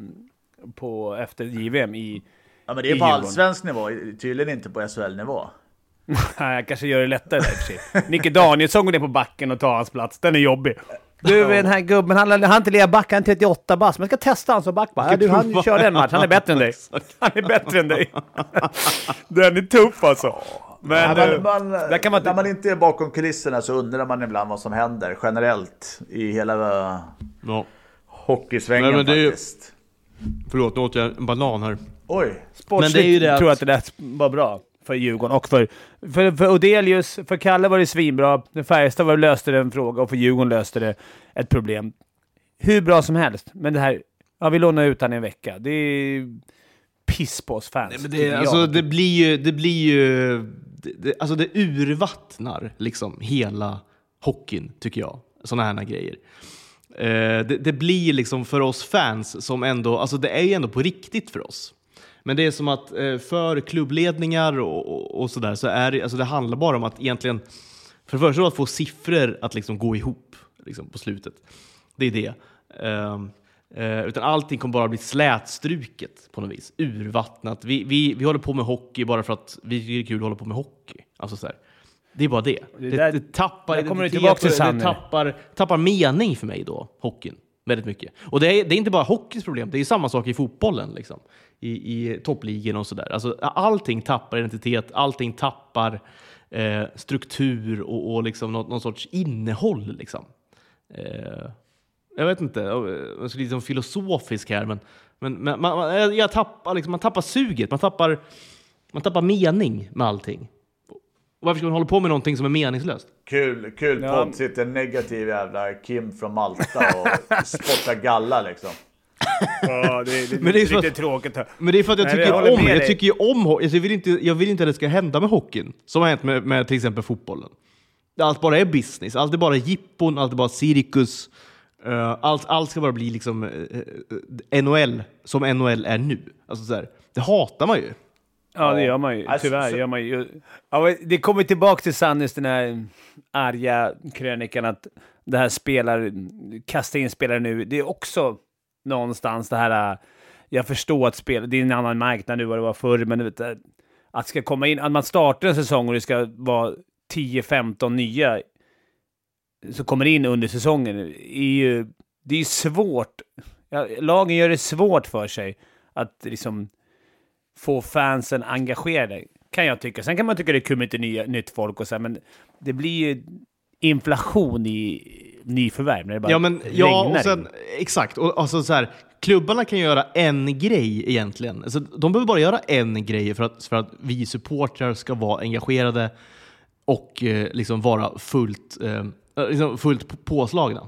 på efter J V M i Ja, men det är på allsvensk nivå, tydligen inte på S H L-nivå. Nej, jag kanske gör det lättare där för sig. Nicke Danielsson går ner på backen och tar hans plats. Den är jobbig. Du, den här gubben, han har inte leva back, han är trettioåtta bass. Man ska testa han som back. Ja, du, han kör den match, han är bättre än dig. Han är bättre än dig. Den är tuff alltså. Men, ja, man, man, där kan man när man inte är bakom kulisserna så undrar man ibland vad som händer generellt i hela ja. hockeysvängen. Nej, men det faktiskt. Är ju... Förlåt, nu åt jag en banan här. Oj. Sportsligt, men det är ju det att... tror jag att det där var bra för Djurgården och för, för, för Odelius, för Kalle var det svinbra, för Färjestad var det löste det en fråga och för Djurgården löste det ett problem. Hur bra som helst, men det här, ja, vi lånar ut han i en vecka. Det är piss på oss fans. Nej, men det, alltså, det blir ju, det blir ju det, det, alltså det urvattnar liksom hela hockeyn, tycker jag. Såna här grejer. Eh, det, det blir liksom för oss fans som ändå, alltså det är ju ändå på riktigt för oss. Men det är som att eh, för klubbledningar och, och, och sådär så är det, alltså det handlar bara om att egentligen för det första att få siffror att liksom gå ihop liksom på slutet. Det är det. Uh, uh, utan allting kommer bara bli slätstruket på något vis. Urvattnat. Vi, vi, vi håller på med hockey bara för att vi tycker det är kul att hålla på med hockey. Alltså så här. Det är bara det. Det, där, det, det tappar det kommer tillbaka till det tappar, tappar mening för mig då, hockeyn. Väldigt mycket. Och det är, det är inte bara hockeys problem, det är samma sak i fotbollen liksom. I, i toppligen och sådär. Alltså, allting tappar identitet, allting tappar eh, struktur och, och liksom någon, någon sorts innehåll liksom. Eh, jag vet inte, jag ska liksom filosofisk här, men, men, men man, jag tappar, liksom, man tappar suget, man tappar, man tappar mening med allting. Och varför ska man hålla på med någonting som är meningslöst? Kul, kul ja. Podd sitter negativ jävla Kim från Malta och spottar galla liksom. Ja, det är, det, men det är riktigt att, tråkigt. Men det är för att jag Nej, tycker jag om, jag tycker ju om alltså jag vill inte jag vill inte att det ska hända med hockeyn som har hänt med, med till exempel fotbollen. Allt bara är business, allt är bara jippon, allt är bara cirkus. Uh, allt allt ska bara bli liksom uh, N H L som N H L är nu. Alltså så här, det hatar man ju. Ja, det gör man ju. Tyvärr alltså, gör man ju. Ja, det kommer tillbaka till Sannis, den här arga krönikan att det här spelar kasta in spelare nu. Det är också någonstans det här, jag förstår att spela, det är en annan marknad nu vad det var förr, men vet, att ska komma in, att man startar en säsong och det ska vara tio femton nya så kommer in under säsongen är ju, det är svårt. Ja, lagen gör det svårt för sig att liksom få fansen engagerade, kan jag tycka. Sen kan man tycka det är kul med lite nya, nytt folk och så här, men det blir ju inflation i nyförvärv när det bara ja, men, ja, och sen, exakt. Och, alltså, så här, klubbarna kan göra en grej egentligen. Alltså, de behöver bara göra en grej för att, för att vi supportrar ska vara engagerade och eh, liksom vara fullt, eh, liksom fullt påslagna.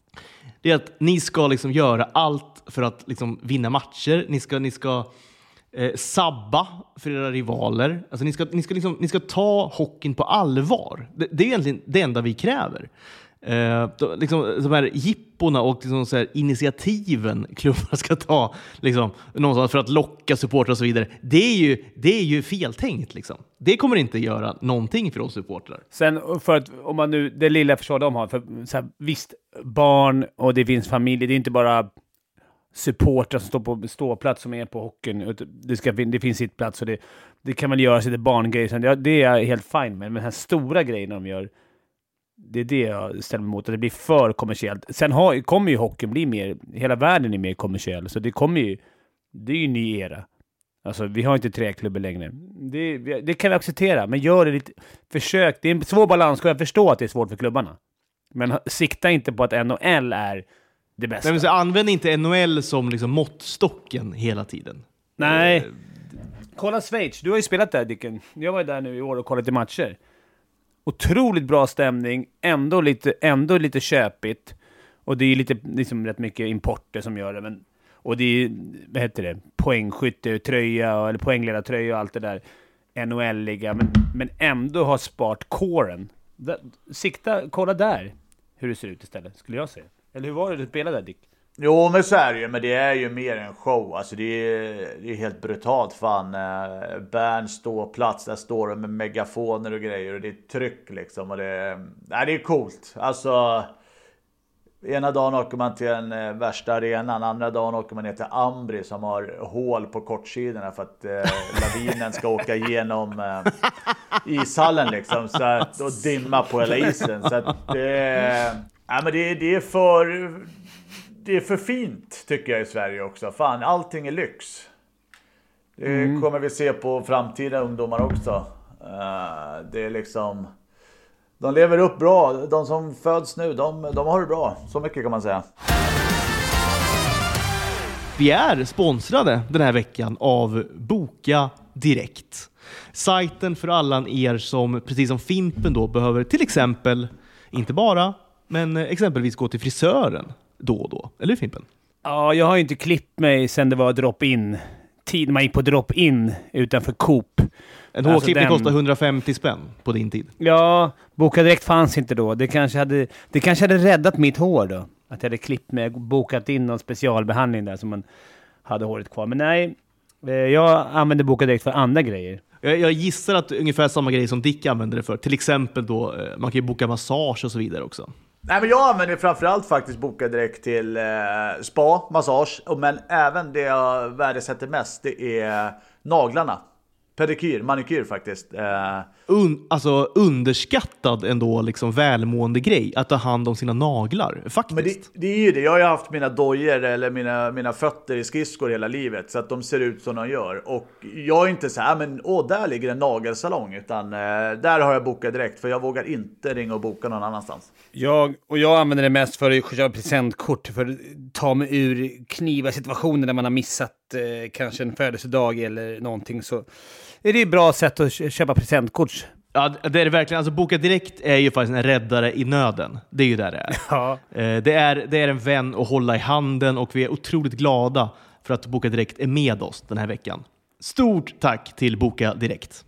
Det är att ni ska liksom göra allt för att liksom vinna matcher. Ni ska, ni ska eh, sabba för era rivaler. Alltså ni ska, ni ska, liksom, ni ska ta hockeyn på allvar. Det, det är egentligen det enda vi kräver. Eh, då, liksom, de här jipporna och liksom, så här, initiativen klubbar ska ta liksom, någonstans för att locka supportrar och så vidare. Det är ju, det är ju feltänkt. Liksom. Det kommer inte göra någonting för oss supportrar. Sen för att om man nu, det lilla försvar de har, för så här, visst, barn och det finns familj, det är inte bara supportrar som står på ståplats som är på hockeyn. Det, ska, det finns sitt plats och det, det kan väl göra lite barngrejer. Det, det är jag helt fine med. Men den här stora grejen de gör, det är det jag ställer mig emot. Att det blir för kommersiellt. Sen har, kommer ju hockeyn bli mer, hela världen är mer kommersiell. Så det kommer ju, det är ju en ny era. Alltså vi har inte träklubbar längre. Det, det kan vi acceptera. Men gör det lite, försök. Det är en svår balans. Jag förstår att det är svårt för klubbarna. Men sikta inte på att N H L är det bästa. Nej, men så använd inte N H L som liksom måttstocken hela tiden. Nej. Uh, Kolla Schweiz. Du har ju spelat där, Dicken. Jag var där nu i år och kollat i matcher. Otroligt bra stämning. Ändå lite, ändå lite köpigt. Och det är lite liksom rätt mycket importer som gör det. Men, och det är, vad heter det? Poängskytte, tröja eller poängledartröja och allt det där. N H L-liga. Men, men ändå har spart kåren. Sikta, kolla där hur det ser ut istället, skulle jag säga. Eller hur var det du spelade där, Dick? Jo, men så är det ju. Men det är ju mer en show. Alltså det är, det är helt brutalt. Fan, Bern står plats. Där står de med megafoner och grejer. Och det är tryck liksom. Och det, nej, det är coolt. Alltså, ena dagen åker man till den värsta arenan. Andra dagen åker man ner till Ambri som har hål på kortsidorna. För att eh, lavinen ska åka igenom eh, ishallen liksom. Så att, och dimma på hela isen. Så att det... Ja, men det, det är för det är för fint tycker jag i Sverige också. Fan, allting är lyx. Det mm. kommer vi se på framtida ungdomar också. Uh, det är liksom de lever upp bra. De som föds nu, de, de har det bra. Så mycket kan man säga. Vi är sponsrade den här veckan av Boka Direkt. Sajten för alla er som precis som Fimpen då behöver till exempel inte bara men exempelvis gå till frisören då och då. Eller Fimpen? Ja, jag har ju inte klippt mig sen det var drop-in. Tid man gick på drop-in utanför Coop. En hårklippning alltså den... kostar hundrafemtio spänn på din tid. Ja, Boka Direkt fanns inte då. Det kanske hade, det kanske hade räddat mitt hår då. Att jag hade klippt mig och bokat in någon specialbehandling där som man hade håret kvar. Men nej, jag använder Boka Direkt för andra grejer. Jag, jag gissar att ungefär samma grej som Dick använder det för. Till exempel då, man kan ju boka massage och så vidare också. Nej, men jag använder framförallt faktiskt Boka Direkt till eh, spa, massage. Men även det jag värdesätter mest, det är naglarna. Pedikyr, manikyr faktiskt. Eh. Un, alltså underskattad ändå liksom välmående grej att ta hand om sina naglar, faktiskt. Men det, det är ju det. Jag har ju haft mina dojor eller mina, mina fötter i skridskor hela livet så att de ser ut som de gör. Och jag är inte så här, men åh, där ligger en nagelsalong. Utan eh, där har jag Bokat Direkt för jag vågar inte ringa och boka någon annanstans. Jag, och jag använder det mest för att köpa presentkort för att ta mig ur kniva situationer där man har missat eh, kanske en födelsedag eller någonting så... Är det ett bra sätt att köpa presentkort? Ja, det är det verkligen. Alltså, Boka Direkt är ju faktiskt en räddare i nöden. Det är ju där det är. Ja. Det är, det är en vän att hålla i handen och vi är otroligt glada för att Boka Direkt är med oss den här veckan. Stort tack till Boka Direkt.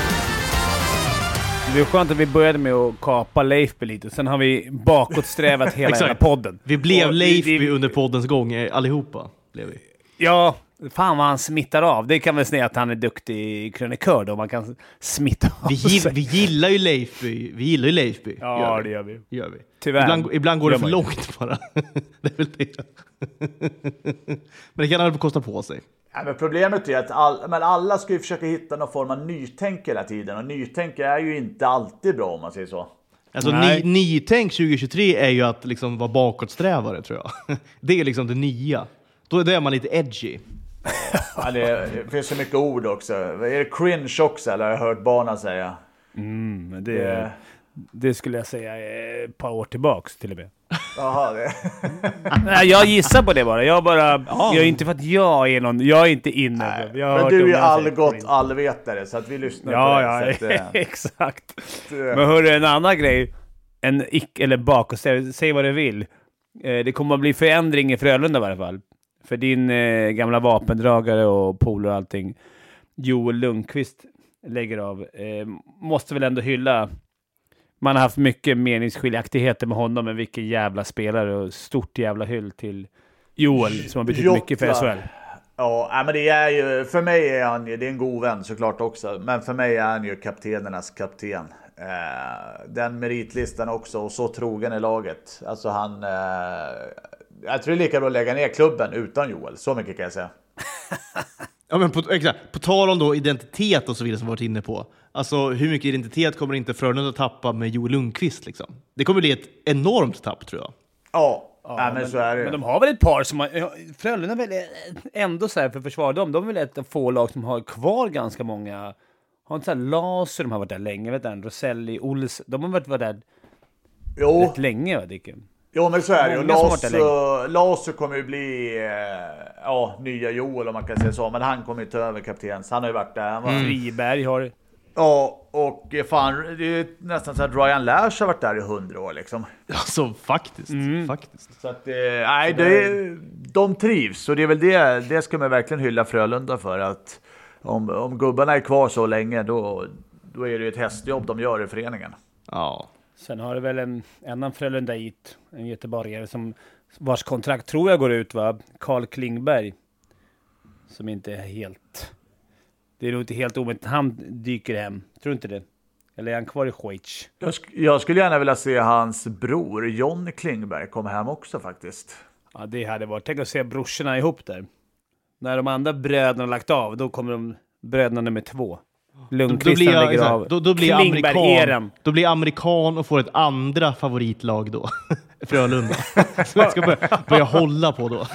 Det är skönt att vi började med att kapa Leifby lite. Sen har vi bakåtsträvat hela den här podden. Vi blev och Leifby vi... under poddens gång allihopa. Blev vi. Ja, fan vad han smittar av. Det kan väl säga att han är duktig krönikör då. Man kan smitta av vi, gill, vi gillar ju Leifby. Vi gillar ju Leifby. Ja, gör det gör vi. Gör vi. Tyvärr. Ibland, ibland går det för långt bara. Det är väl det. Men det kan han kosta på sig. Ja, men problemet är att all, men alla ska ju försöka hitta någon form av nytänk hela tiden. Och nytänk är ju inte alltid bra om man säger så. Alltså ny, nytänk tjugo tjugotre är ju att liksom vara bakåtsträvare tror jag. Det är liksom det nya. Då är man lite edgy. Ja, det, det finns så mycket ord också. Är det cringe också eller har jag hört barnen säga? Mm, det, det, det skulle jag säga ett par år tillbaks till och med. Jaha, det. Nej, jag gissar på det bara. Jag bara ja. Jag är inte för att jag är någon, jag är inte inne. Jag men du är allgott allvetare så att vi lyssnar ja, på det. Ja, ja, exakt. Men hörru, en annan grej. En ick eller bakåt, säg vad du vill. Det kommer att bli förändring i Frölunda i varje fall. För din eh, gamla vapendragare och polare och allting, Joel Lundqvist lägger av. Eh, måste väl ändå hylla. Man har haft mycket meningsskiljaktigheter med honom, men vilken jävla spelare och stort jävla hyll till Joel som har betytt mycket för S H L. Ja, men det är ju, för mig är han ju, det är en god vän såklart också, men för mig är han ju kaptenernas kapten. Eh, den meritlistan också, och så trogen i laget. Alltså han, eh, jag tror det är lika bra att lägga ner klubben utan Joel, så mycket kan jag säga. Ja, men på, exakt, på tal om då identitet och så vidare som vi varit inne på. Alltså hur mycket identitet kommer inte Frölunda att tappa med Joel Lundqvist liksom? Det kommer bli ett enormt tapp tror jag. Ja. Ja, Nej, men, men, så är det. Men de har väl ett par som har... Frölunda väl ändå så här för försvar dem. De är väl ett av få lag som har kvar ganska många... Har inte så här Laser, de har varit där länge. Vet du, Roselli, Ols... De har varit, varit där jo. rätt länge, va, Dicken? Jo, men så är det ju. Laser, Laser kommer ju bli eh, ja, nya Joel om man kan säga så. Men han kommer ju ta över kapten. Han har ju varit där. Han var... mm. Friberg har... Ja, och fan, det är nästan så att Ryan Lash har varit där i hundra år liksom. Alltså faktiskt, mm. faktiskt. Så att, eh, nej, det, de trivs, och det är väl det, det ska man verkligen hylla Frölunda för, att om, om gubbarna är kvar så länge, då, då är det ju ett hästjobb de gör i föreningen. Ja. Sen har det väl en annan Frölunda hit, en göteborgare som vars kontrakt tror jag går ut, va? Carl Klingberg, som inte är helt... Det är nog inte helt omöjligt. Han dyker hem. Tror inte det? Eller är han kvar i Schweiz? Jag, sk- jag skulle gärna vilja se hans bror John Klingberg komma hem också faktiskt. Ja, det hade varit. Tänk att se brorsorna ihop där. När de andra bröderna har lagt av, då kommer de bröderna nummer två. Lundqvist lägger jag, av. Då, då, blir amerikan, då blir amerikan och får ett andra favoritlag då. Frölunda. Så jag ska börja, börja hålla på då.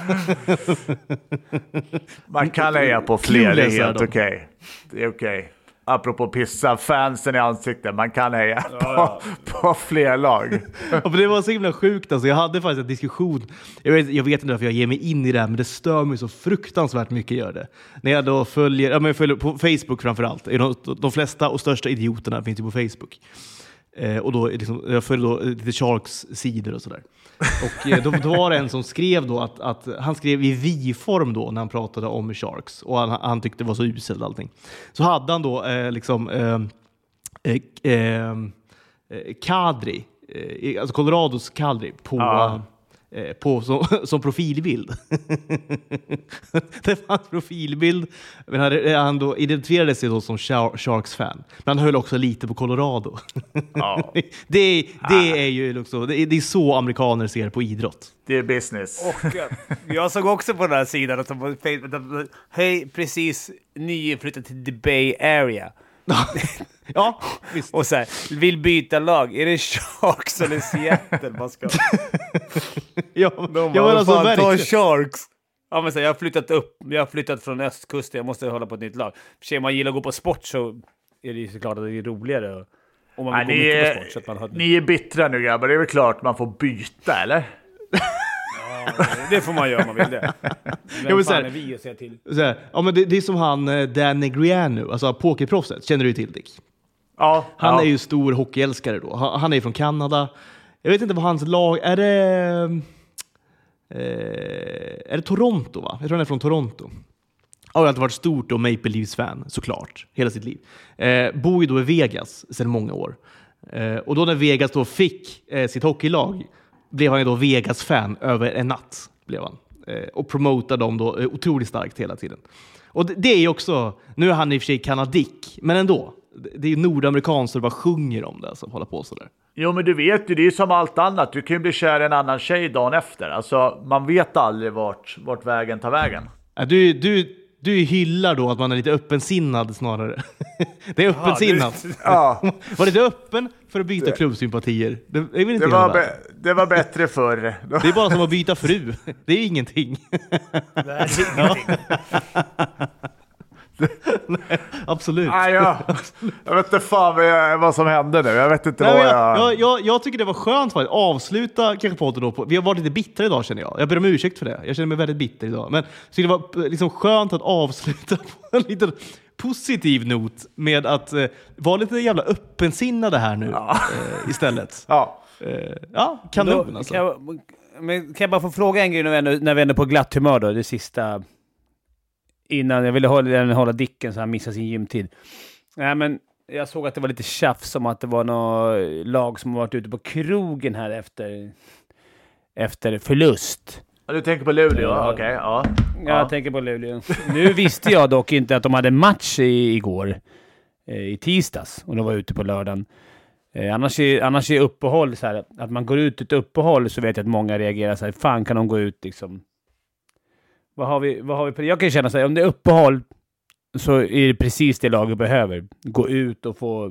Man kan lägga på fler, det är helt okej. Okay. Det är okej. Okay. Apropå pissa fansen i ansiktet, man kan heja på, ja, ja. på fler lag. Ja, det var så himla sjukt. Alltså. Jag hade faktiskt en diskussion. Jag vet, jag vet inte varför jag ger mig in i det här, men det stör mig så fruktansvärt mycket gör det. När jag då följer, ja, men jag följer på Facebook framförallt. De, de flesta och största idioterna finns ju på Facebook. Eh, och då liksom, jag följer då lite Sharks sidor och sådär. Och eh, då, då var det en som skrev då att, att han skrev i vi-form då när han pratade om Sharks, och han, han tyckte det var så uselt allting. Så hade han då eh, liksom eh, eh, eh, Kadri, eh, alltså Colorados Kadri på, ja. eh, på som, som profilbild. Det var hans profilbild. Men han, han då identifierade sig då som Sharks-fan. Men han höll också lite på Colorado. Ja. det, det är ju liksom, det är, det är så amerikaner ser på idrott. Det är business. Och jag såg också på den här sidan att på Facebook, hej, precis nyinflyttad till the Bay Area. Ja, visst. Och så här, vill byta lag. Är det Sharks eller Seattle man ska? Ja, de jag bara, alltså, fan, ta Sharks. Ja, men så här, jag har flyttat upp. Jag har flyttat från östkusten. Jag måste hålla på ett nytt lag. För man gillar att gå på sport, så är det ju såklart att det är roligare. Om man vill Nej, gå ni, mycket på sport, så att man har... ni är bittra nu, grabbar. Det är väl klart man får byta, eller? Ja, det får man göra om man vill det. Vem fan är vi att säga till? Så här, ja, men det, det är som han Dan Negreanu, alltså pokerproffset. Känner du till, Dick? Ja. Han ja. är ju stor hockeyälskare då. Han, han är från Kanada. Jag vet inte vad hans lag... Är det... Eh, är det Toronto, va? Jag tror han är från Toronto. Han har alltid varit stort och Maple Leafs-fan, såklart. Hela sitt liv. Eh, bor ju då i Vegas sedan många år. Eh, och då när Vegas då fick eh, sitt hockeylag, blev han ju då Vegas-fan över en natt. Blev han. Eh, och promotade dem då eh, otroligt starkt hela tiden. Och det, det är ju också... Nu är han i och för sig kanadick, men ändå. Det är ju nordamerikan så det bara sjunger om det som håller på sådär. Jo, men du vet ju, det är som allt annat. Du kan ju bli kär i en annan tjej dagen efter. Alltså, man vet aldrig vart, vart vägen tar vägen. Ja, du, du, du hyllar då att man är lite öppensinnad snarare. Det är öppensinnat. Ja, du, ja. Var lite öppen för att byta klubbsympatier. Det, är väl inte det, var, be, det var bättre förr. Det är bara som att byta fru. Det är ingenting. Det är ingenting. Nej, absolut. Nej, jag, jag vet inte fan vad, vad som hände nu. Jag vet inte Nej, vad jag... Jag, jag, jag... Jag tycker det var skönt att avsluta kanske podden då. På, vi har varit lite bittra idag, känner jag. Jag ber om ursäkt för det. Jag känner mig väldigt bitter idag. Men så det var liksom skönt att avsluta på en liten positiv not med att eh, vara lite jävla öppensinnade här nu ja. eh, istället. Ja. Eh, ja, kanon alltså. Kan jag, Men kan jag bara få fråga en grej när vi är, när vi är på glatt humör då? Det sista... Innan jag ville hålla, hålla Dicken så han missade sin gymtid. Nej, men jag såg att det var lite tjafs om att det var något lag som varit ute på krogen här efter, efter förlust. Du tänker på Luleå? Ja. Okej, okay, ja. Jag ja. tänker på Luleå. Nu visste jag dock inte att de hade match i, igår. I tisdags. Och de var ute på lördagen. Eh, annars, är, annars är uppehåll så här. Att man går ut ett uppehåll så vet jag att många reagerar så här. Fan, kan de gå ut liksom? Vad har vi, vad har vi på det? Jag kan känna så här. Om det är uppehåll så är det precis det laget behöver. Gå ut och få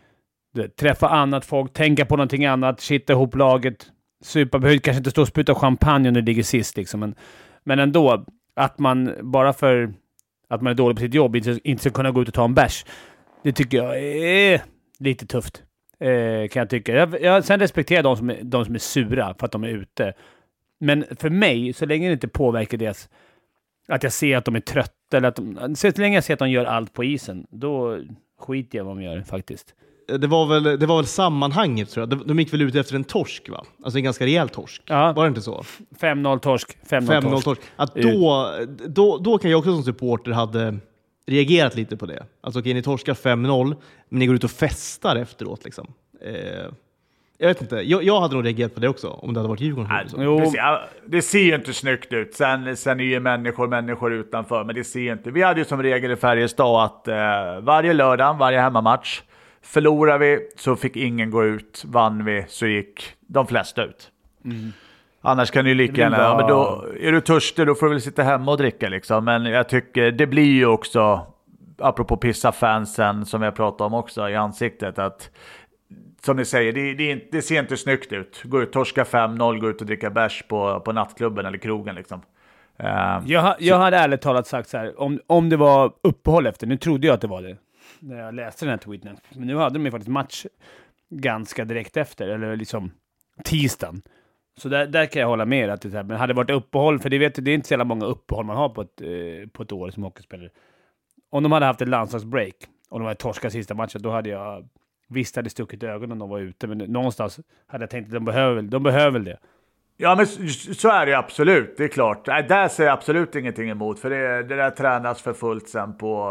det, träffa annat folk. Tänka på någonting annat. Sitta ihop laget. Supa. Behöver kanske inte stå och spruta champagne när det ligger sist liksom. Men, men ändå. Att man bara för att man är dålig på sitt jobb inte, inte ska kunna gå ut och ta en bärs. Det tycker jag är lite tufft. Eh, kan jag tycka. Jag, jag sen respekterar de som, är, de som är sura för att de är ute. Men för mig, så länge det inte påverkar deras... Att jag ser att de är trötta. Eller att de, så länge jag ser att de gör allt på isen. Då skiter jag vad de gör faktiskt. Det var väl, det var väl sammanhanget tror jag. De, de gick väl ut efter en torsk va? Alltså en ganska rejäl torsk. Ja. Var det inte så? fem noll torsk. fem noll torsk. torsk. Att då, då, då kan jag också som supporter hade reagerat lite på det. Alltså okej, ni torskar fem noll, men ni går ut och festar efteråt liksom. Eh, jag vet inte. Jag, jag hade nog reagerat på det också om det hade varit Djurgården. Nej, det, ser, det ser ju inte snyggt ut. Sen, sen är ju människor människor utanför, men det ser inte. Vi hade ju som regel i Färjestad att eh, varje lördag, varje hemmamatch, förlorar vi så fick ingen gå ut. Vann vi så gick de flesta ut. Mm. Annars kan du ju lika gärna, ja, men då är du törstig, då får du väl sitta hemma och dricka liksom. Men jag tycker det blir ju också, apropå pissa fansen som jag pratade om också i ansiktet, att som ni säger, det, det, det ser inte snyggt ut. Gå ut, torska fem noll, gå ut och dricka bärs på, på nattklubben eller krogen liksom. Uh, jag, jag hade ärligt talat sagt så här, om, om det var uppehåll efter, nu trodde jag att det var det när jag läste den här tweeten. Men nu hade de ju faktiskt match ganska direkt efter, eller liksom tisdagen. Så där, där kan jag hålla med att det här, men hade det varit uppehåll, för det vet det är inte så jävla många uppehåll man har på ett, eh, på ett år som hockeyspelare. Om de hade haft ett landslagsbreak och de hade torskat sista matchen, då hade jag visst hade stuckit ögonen om de var ute, men någonstans hade jag tänkt att de behöver, de behöver det. Ja, men så är det absolut, det är klart. Där ser jag absolut ingenting emot, för det, det där tränas för fullt sen på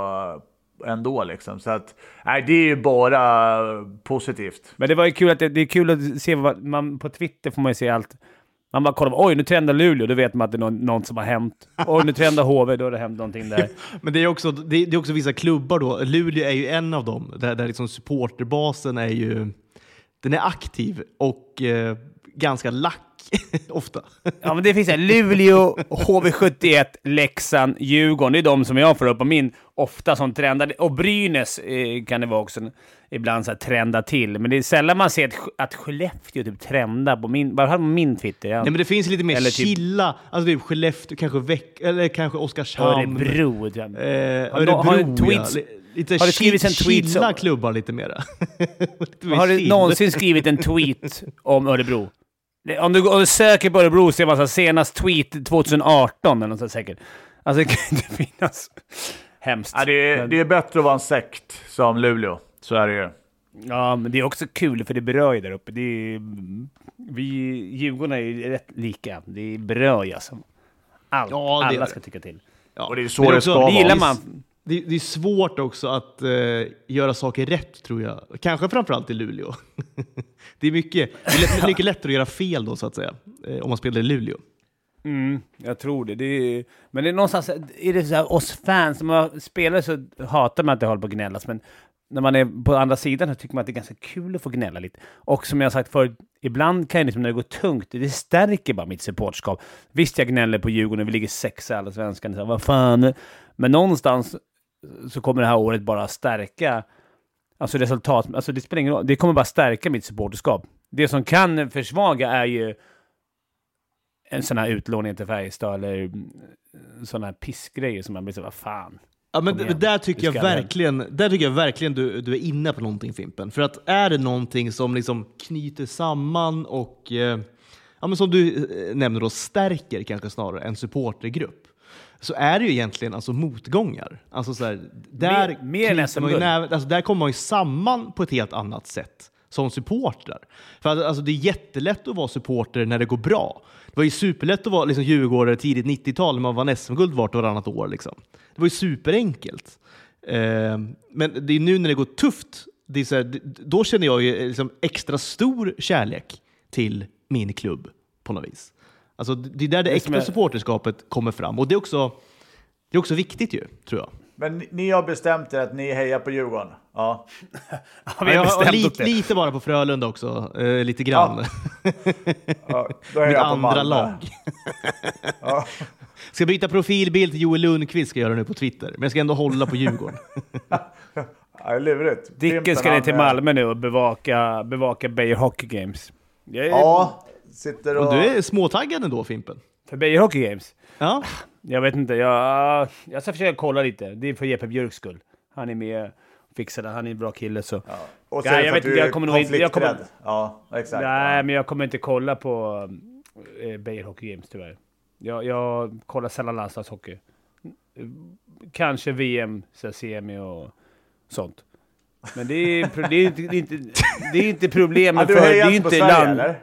ändå liksom. Så att nej, det är ju bara positivt. Men det var ju kul att det, det är kul att se vad man på Twitter får man ju se allt. Man bara kollar, oj nu trendar Luleå, då vet man att det är någon, något som har hänt. Oj nu trendar H V, då har det hänt någonting där. Men det är också det, det är också vissa klubbar då. Luleå är ju en av dem där, där liksom supporterbasen är ju, den är aktiv och eh, ganska lack ofta. Ja, men det finns här Luleå, H V sjuttioett, Leksand, Djurgården. Det är de som jag får upp på min ofta som trendar. Och Brynäs eh, kan det vara också ibland så här trenda till. Men det är sällan man ser att, att Skellefteå typ trendar på min, bara har min Twitter. Ja. Nej, men det finns lite mer eller chilla. Typ, alltså typ Skellefteå, kanske Väck, eller kanske Oskarshamn. Örebro. Ja. Eh, Örebro, har tweets, ja. Lite har du skrivit en tweet chilla klubbar lite mera. lite har du någonsin skrivit en tweet om Örebro? Om du, om du söker på Örebro ser man så senast tweet tjugo arton eller något så säkert. Alltså det kan inte finnas hemskt. Ja, det, är, det är bättre att vara en sekt som Luleå. Så är det ju. Ja, men det är också kul för det berör ju där uppe. Det är, vi Djurgården är ju rätt lika. Det är berör alltså. All, ja, alla ska tycka till. Ja. Och det är så det, det ska vara. Det gillar man. Det, det är svårt också att eh, göra saker rätt tror jag. Kanske framförallt i Luleå. Det är mycket, det är mycket lättare att göra fel då så att säga. Eh, om man spelar i Luleå. Mm, jag tror det. det är, men det är någonstans, är det så här, oss fans, när man spelar så hatar man att det håller på att gnällas. Men när man är på andra sidan så tycker man att det är ganska kul att få gnälla lite. Och som jag har sagt förut, ibland kan jag liksom när det går tungt, det stärker bara mitt supportskap. Visst jag gnäller på Djurgården, vi ligger sexa i alla svenskan. Så, vad fan? Men någonstans så kommer det här året bara stärka alltså resultat, alltså det spelar ingen roll, det kommer bara stärka mitt supporterskap. Det som kan försvaga är ju en sån här utlåning till Färjestad eller såna här pissgrejer som man blir så, vad fan. Ja, men d- där tycker jag verkligen, där tycker jag verkligen du, du är inne på någonting, Fimpen. För att är det någonting som liksom knyter samman och eh, ja, men som du eh, nämner då, stärker kanske snarare en supportergrupp, så är det ju egentligen alltså motgångar. Alltså så här, där, mer, mer man ju näv, alltså där kommer man ju samman på ett helt annat sätt som supportrar. För att, alltså, det är jättelätt att vara supporter när det går bra. Det var ju superlätt att vara liksom, djurgårdare tidigt nittiotal när man vann S M-guld vart och varannat år. Liksom. Det var ju superenkelt. Eh, men det är nu när det går tufft, det är så här, då känner jag ju liksom, extra stor kärlek till min klubb på något vis. Alltså, det är där det, det äkta är... supporterskapet kommer fram. Och det är, också, det är också viktigt ju, tror jag. Men ni har bestämt er att ni hejar på Djurgården. Ja. ja, vi har jag har lite, lite bara på Frölunda också. Eh, lite grann. Ja. Ja, då är Mitt jag på andra Malmö. lag. Ja. Ska byta profilbild till Joel Lundqvist ska jag göra nu på Twitter. Men jag ska ändå hålla på Djurgården. Ja, lurigt. Dicken ska ner till Malmö nu och bevaka, bevaka Beijer Hockey Games. Är... Ja, sitter och... och du är småtaggad ändå, Fimpen. För Beijer Hockey Games? Ja. Jag vet inte, jag, jag ska försöka kolla lite. Det är för Jeppe Björks skull. Han är med och fixar det, han är en bra kille så. Ja. Och så Nej, är jag för vet att inte, du jag är kommer nog inte... Jag kommer, ja, exakt. Nej, ja. men jag kommer inte kolla på eh, Beijer Hockey Games tyvärr. Jag, jag kollar sällan landslagshockey. Kanske V M, så semi och sånt. Men det är, det är, inte, det är, inte, det är inte problemet ja, för... Det är inte Sverige, land... eller?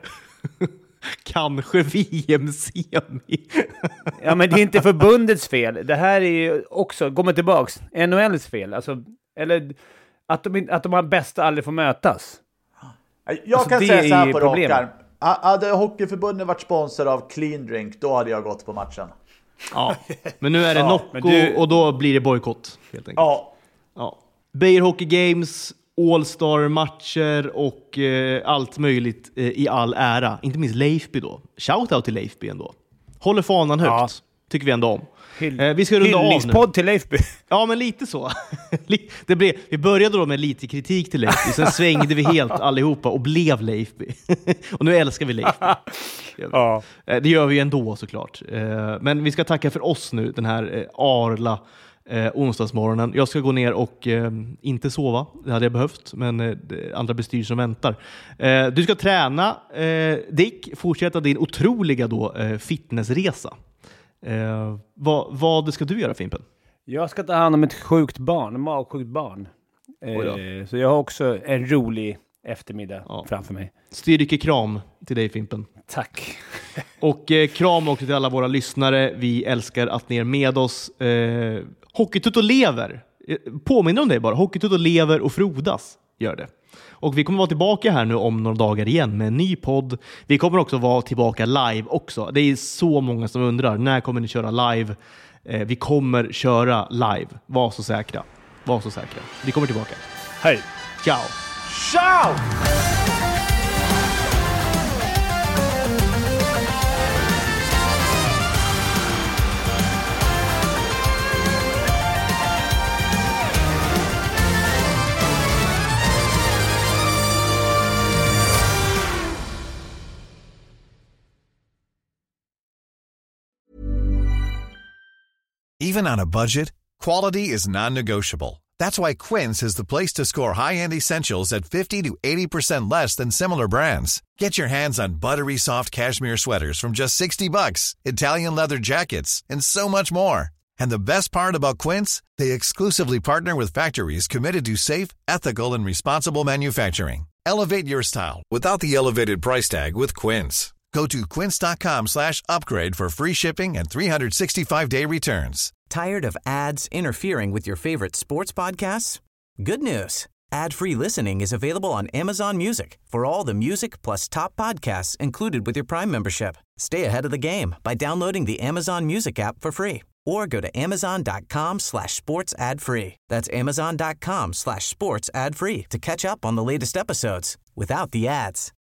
Kanske V M-semi. Ja, men det är inte förbundets fel. Det här är ju också, går man tillbaks, N H L:s fel. Alltså, eller att de, att de har bästa aldrig får mötas. Jag alltså, kan säga så här på problemet. rak arm. Hade Hockeyförbundet varit sponsor av Clean Drink, då hade jag gått på matchen. Ja, men nu är det ja, Nocco du... och då blir det bojkott helt enkelt. Ja. Ja. Beijer Hockey Games, All-Star-matcher och eh, allt möjligt eh, i all ära. Inte minst Leifby då. Shoutout till Leifby ändå. Håller fanan högt, ja. Tycker vi ändå om. Hyll- eh, vi ska runda av nu. Hyllningspodd till Leifby. Ja, men lite så. det blev, vi började då med lite kritik till Leifby, sen svängde vi helt allihopa och blev Leifby. Och nu älskar vi Leifby. Ja. eh, det gör vi ju ändå såklart. Eh, men vi ska tacka för oss nu, den här eh, Arla Eh, onsdagsmorgonen. Jag ska gå ner och eh, inte sova. Det hade jag behövt, men eh, andra bestyr som väntar. Eh, du ska träna, eh, Dick, fortsätta din otroliga då, eh, fitnessresa. Eh, vad, vad ska du göra, Fimpen? Jag ska ta hand om ett sjukt barn, ett magsjukt barn. Eh, så jag har också en rolig eftermiddag ja. framför mig. Styrkekram till dig, Fimpen. Tack. Och eh, kram också till alla våra lyssnare. Vi älskar att ni är med oss. Eh, Hockeytutto lever. Påminner om det bara. Hockeytutto lever och frodas. Gör det. Och vi kommer vara tillbaka här nu om några dagar igen med en ny podd. Vi kommer också vara tillbaka live också. Det är så många som undrar. När kommer ni köra live? Eh, vi kommer köra live. Var så säkra. Var så säkra. Vi kommer tillbaka. Hej. Ciao. Ciao! Even on a budget, quality is non-negotiable. That's why Quince is the place to score high-end essentials at fifty to eighty percent less than similar brands. Get your hands on buttery soft cashmere sweaters from just sixty bucks, Italian leather jackets, and so much more. And the best part about Quince, they exclusively partner with factories committed to safe, ethical, and responsible manufacturing. Elevate your style without the elevated price tag with Quince. Go to quince.com slash upgrade for free shipping and three sixty-five day returns. Tired of ads interfering with your favorite sports podcasts? Good news. Ad-free listening is available on Amazon Music for all the music plus top podcasts included with your Prime membership. Stay ahead of the game by downloading the Amazon Music app for free or go to amazon.com slash sports ad free. That's amazon.com slash sports ad free to catch up on the latest episodes without the ads.